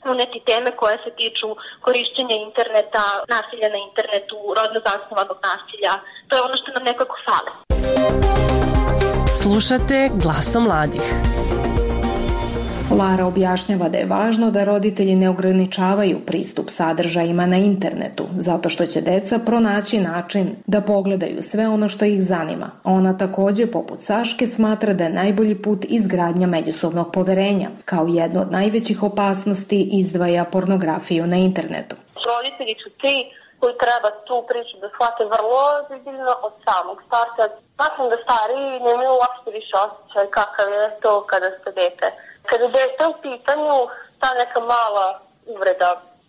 uneti teme koje se tiču korišćenja interneta, nasilja na internetu, rodno zasnovanog nasilja. To je ono što nam nekako fale. Slušate Glasom mladih. Lara objašnjava da je važno da roditelji ne ograničavaju pristup sadržajima na internetu, zato što će deca pronaći način da pogledaju sve ono što ih zanima. Ona takođe, poput Saške, smatra da je najbolji put izgradnja međusobnog poverenja. Kao jednu od najvećih opasnosti izdvaja pornografiju na internetu. Roditelji su ti koji treba tu priču da shvate vrlo ozbiljno od samog starta. Smatram da stariji nemaju uopšte više osjećaj kakav je to kada ste dete. Kada dete u pitanju, ta neka mala uvreda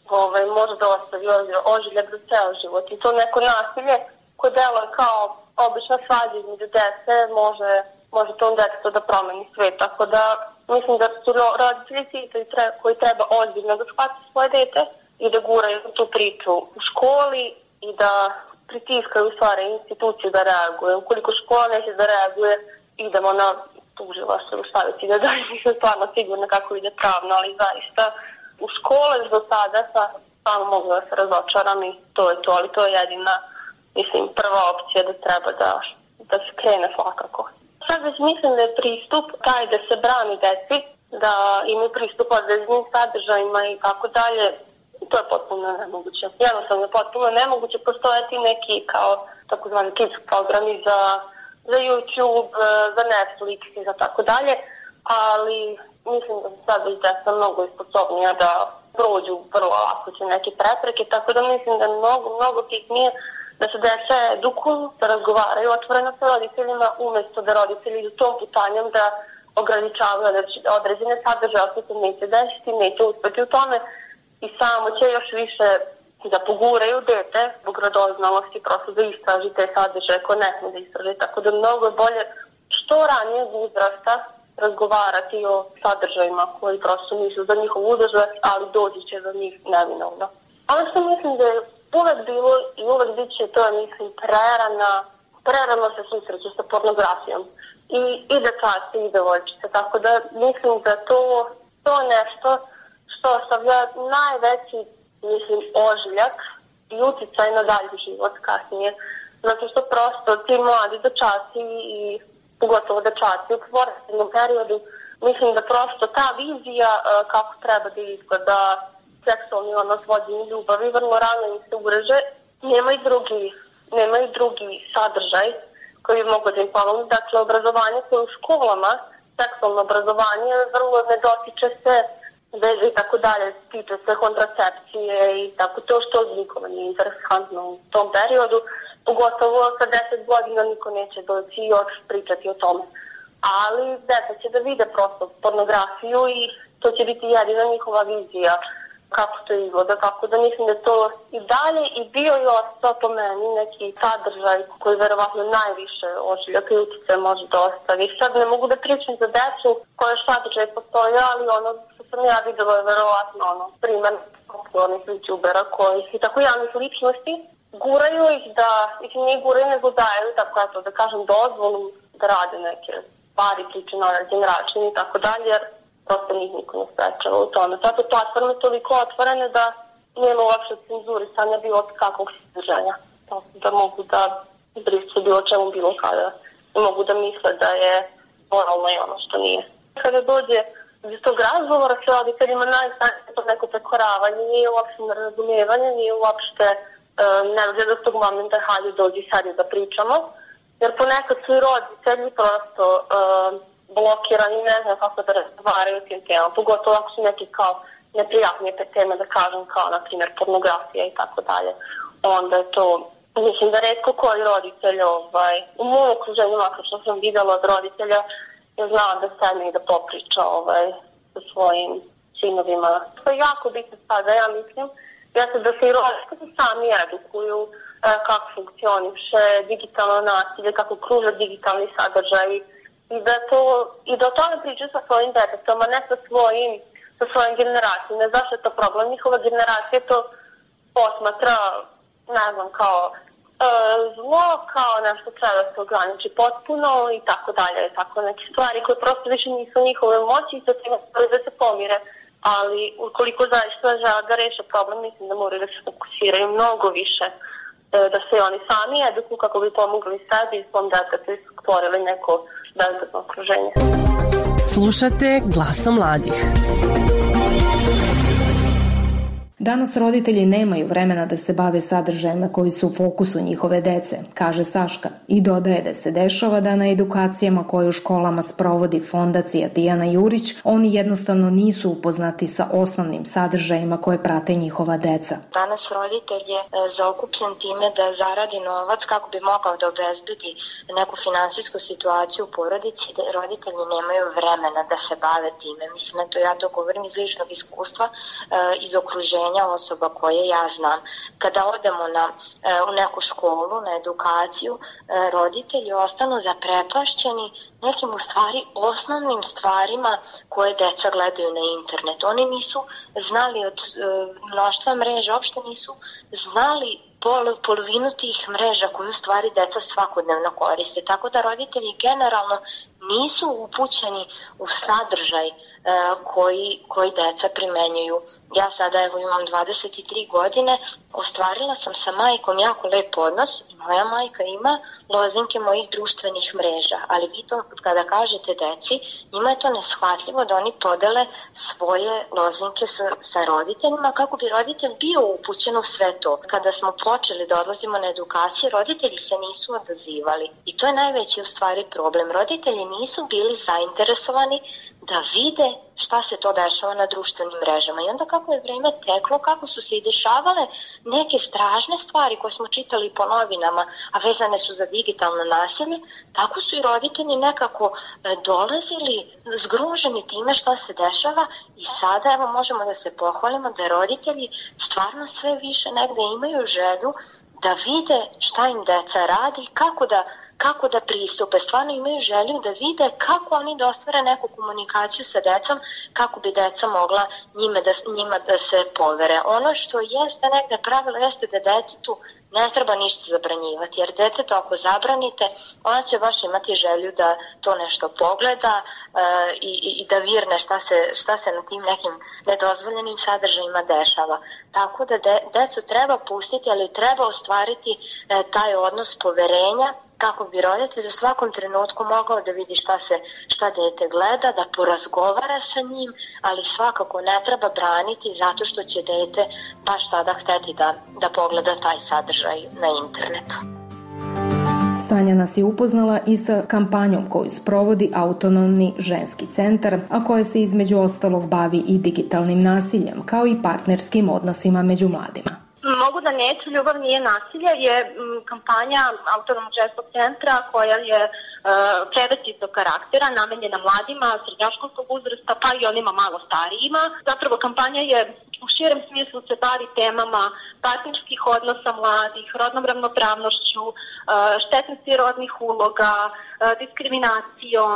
može da ostavi ožiljak za ceo život. I to neko nasilje koje deluje kao obična svađa između dece može tom detetu da promeni svet. Tako da mislim da su roditelji ti koji treba ozbiljno da shvate svoje dete i da guraju tu priču u školi i da pritiskaju u stvari instituciju da reaguje. Ukoliko škola neće da reaguje, idemo na tužilaštvo u staviti da nisam stvarno sigurna kako ide pravno, ali zaista u škole do sada stvarno mogu da se razočaram i to je to, ali to je jedina, mislim, prva opcija da treba da se krene svakako. Sad već mislim da je pristup taj da se brani deci, da imaju pristup određenim sadržajima i tako dalje. To je potpuno nemoguće. Jednostavno je potpuno nemoguće. Postoje ti neki kao takozvani kids programi za YouTube, za Netflix i za tako dalje, ali mislim da se sad već deca mnogo sposobnija da prođu vrlo lako će neke prepreke, tako da mislim da je mnogo bitnije da se deca edukuju, da razgovaraju otvoreno sa roditeljima, umesto da roditelji idu tom putanjem da ograničavaju određene sadržaje, ako se neće desiti, neće uspeti u tome i samo će još više da poguraju dete zbog radoznalosti, prosto da istraži te sadržaje koje ne sme da istraži. Tako da mnogo je bolje što ranije uzrasta razgovarati o sadržajima koji prosto nisu za njihov udržaj, ali dođi će do njih neminovno. Ono što mislim da je uvek bilo i uvek bit će, to je mislim prerano se susreće sa pornografijom. I dečaci i devojčice. Tako da mislim da to je nešto što ostavlja najveći ožiljak i uticaj na dalji život kasnije. Zato što prosto ti mladi dečaci i pogotovo dečaci u porodičnom periodu, mislim da prosto ta vizija kako treba da izgleda seksualni odnos, vođenje ljubavi, vrlo rano im se ureže. Nema i drugi sadržaj koji bi mogo da im pomoći. Dakle, obrazovanje koje u školama, seksualno obrazovanje, vrlo ne dotiče se veze i tako dalje, tiče se kontracepcije i tako to što nikome nije interesantno u tom periodu. Pogotovo sa 10 godina niko neće doći i još pričati o tome. Ali deca će da vide prosto pornografiju i to će biti jedina njihova vizija kako to izgleda. Tako da mislim da to i dalje i bio i ostao po meni neki sadržaj koji verovatno najviše ožiljaka i utjecaja može da ostavi. Sad ne mogu da pričam za decu koje sadržaj postoje, ali ono što sam ja videla je verovatno primer popularnih youtubera koji i tako javnih ličnosti guraju ih da ih nije guraju nego daju tako eto da kažem dozvolu da rade neke stvari, priče na određen način i tako dalje, jer prosto njih niko ne sprečava u tome. Zato platforme toliko otvorene da nema uopšte cenzurisanja bilo kakvog sadržanja. Da mogu da brišu bilo čemu bilo kada i mogu da misle da je moralno i ono što nije. Kada dođe iz tog razgovora sa roditeljima najsnažnije to neko prekoravanje, nije uopšte nerazumijevanje, nije uopšte ne dođe do tog momenta hajde dođi sad da pričamo, jer ponekad su i roditelji prosto blokirani, ne znam kako da razgovaraju tim temama, pogotovo ako su neki kao neprijatnije te teme, da kažem, kao na primjer pornografija i tako dalje. Onda je to, mislim da retko koji roditelj u mom okruženju, makar što sam videla od roditelja, je znala da sedne i da popriča sa svojim sinovima. To je jako bitno sada, ja mislim, jeste da se i roditelji sami edukuju kako funkcioniše digitalno nasilje, kako kruže digitalni sadržaj i da o tome pričaju sa svojim detetom, a ne sa svojim generacijom. Ne zašto je to problem, njihova generacija to posmatra, ne znam, kao zlo, kao nešto treba da se ograniči potpuno i tako dalje, tako neke stvari koje prosto više nisu njihove moći i sa tim da se pomire. ali ukoliko zaista žele da reše problem, mislim da moraju da se fokusiraju mnogo više, da se oni sami edukuju kako bi pomogli sebi i svom detetu i stvorili neko bezbedno okruženje. Slušate Glasom mladih. Danas roditelji nemaju vremena da se bave sadržajima koji su u fokusu njihove dece, kaže Saška, i dodaje da se dešava da na edukacijama koje u školama sprovodi Fondacija Tijana Jurić, oni jednostavno nisu upoznati sa osnovnim sadržajima koje prate njihova deca. Danas roditelj je zaokupljen time da zaradi novac kako bi mogao da obezbedi neku finansijsku situaciju u porodici, da roditelji nemaju vremena da se bave time. Mislim, ja to govorim iz ličnog iskustva, iz okruženja osoba koje ja znam. Kada odemo u neku školu, na edukaciju, roditelji ostanu zaprepašćeni nekim u stvari osnovnim stvarima koje deca gledaju na internetu. Oni nisu znali od mnoštva mreža, uopšte nisu znali polovinu tih mreža koju u stvari deca svakodnevno koriste. Tako da roditelji generalno nisu upućeni u sadržaj koji deca primenjuju. Ja sada imam 23 godine, ostvarila sam sa majkom jako lep odnos i moja majka ima lozinke mojih društvenih mreža, ali vi to kada kažete deci, njima je to neshvatljivo da oni podele svoje lozinke sa roditeljima kako bi roditelj bio upućen u sve to. Kada smo počeli da odlazimo na edukacije, roditelji se nisu odazivali i to je najveći u stvari problem. Roditelji nisu bili zainteresovani da vide šta se to dešava na društvenim mrežama. I onda kako je vreme teklo, kako su se i dešavale neke strašne stvari koje smo čitali po novinama, a vezane su za digitalno nasilje, tako su i roditelji nekako dolazili zgroženi time šta se dešava i sada možemo da se pohvalimo da roditelji stvarno sve više negde imaju želju da vide šta im deca radi i kako da pristupe. Stvarno imaju želju da vide kako oni da ostvare neku komunikaciju sa decom, kako bi deca mogla njima da se povere. Ono što jeste negde pravilo jeste da detetu ne treba ništa zabranjivati, jer detetu ako zabranite, ona će baš imati želju da to nešto pogleda i da virne šta se na tim nekim nedozvoljenim sadržajima dešava. Tako da decu treba pustiti, ali treba ostvariti taj odnos poverenja kako bi roditelj u svakom trenutku mogao da vidi šta dete gleda, da porazgovara sa njim, ali svakako ne treba braniti zato što će dete baš tada hteti da pogleda taj sadržaj na internetu. Sanja nas je upoznala i sa kampanjom koju sprovodi Autonomni ženski centar, a koja se između ostalog bavi i digitalnim nasiljem, kao i partnerskim odnosima među mladima. Mogu da neću, ljubav nije nasilje je kampanja Autonomnog ženskog centra koja je preventivnog karaktera, namenjena mladima srednjoškolskog uzrasta pa i onima malo starijima. Zapravo kampanja je u širem smislu se bavi temama partnerskih odnosa mladih, rodnom ravnopravnošću, štetnosti rodnih uloga, diskriminacijom,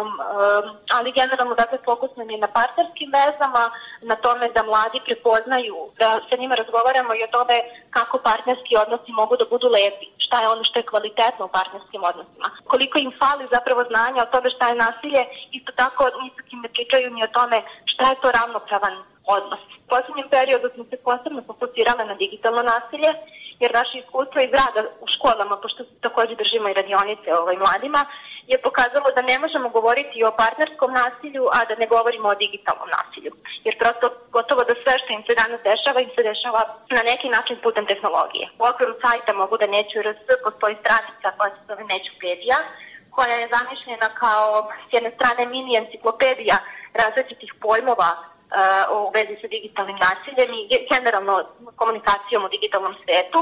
ali generalno dakle fokus nam je na partnerskim vezama, na tome da mladi prepoznaju, da sa njima razgovaramo i o tome kako partnerski odnosi mogu da budu lepi, šta je ono što je kvalitetno u partnerskim odnosima. Koliko im fali zapravo znanja o tome šta je nasilje, isto tako nisu kim ne pričaju ni o tome šta je to ravnopravan odnos. U posljednjem periodu smo se posebno fokusirale na digitalno nasilje, jer naše iskustvo iz rada u školama, pošto također držimo i radionice mladima, je pokazalo da ne možemo govoriti o partnerskom nasilju, a da ne govorimo o digitalnom nasilju. Jer prosto gotovo da sve što im se danas dešava, im se dešava na neki način putem tehnologije. U okviru sajta Mogu da neću RS postoji stranica koja se zove Nećupedija, koja je zamišljena kao s jedne strane mini enciklopedija različitih pojmova u vezi sa digitalnim nasiljem i generalno komunikacijom u digitalnom svetu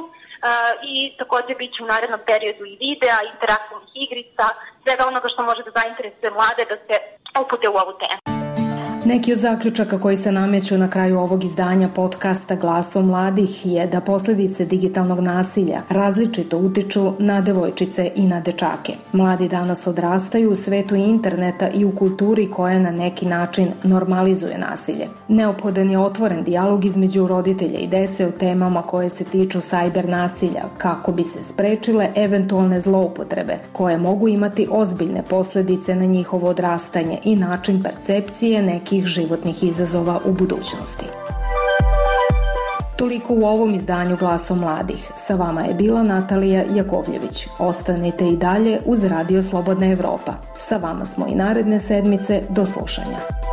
i također bit će u narednom periodu i videa, interaktivnih igrica, svega onoga što može da zainteresuje mlade da se upute u ovu temu. Neki od zaključaka koji se nameću na kraju ovog izdanja podcasta Glasom mladih je da posljedice digitalnog nasilja različito utiču na devojčice i na dečake. Mladi danas odrastaju u svetu interneta i u kulturi koja na neki način normalizuje nasilje. Neophodan je otvoren dijalog između roditelja i dece o temama koje se tiču sajber nasilja kako bi se sprečile eventualne zloupotrebe koje mogu imati ozbiljne posljedice na njihovo odrastanje i način percepcije nekih velikih životnih izazova u budućnosti. Toliko u ovom izdanju Glasom mladih. Sa vama je bila Natalija Jakovljević. Ostanite i dalje uz Radio Slobodna Evropa. Sa vama smo i naredne sedmice. Do slušanja.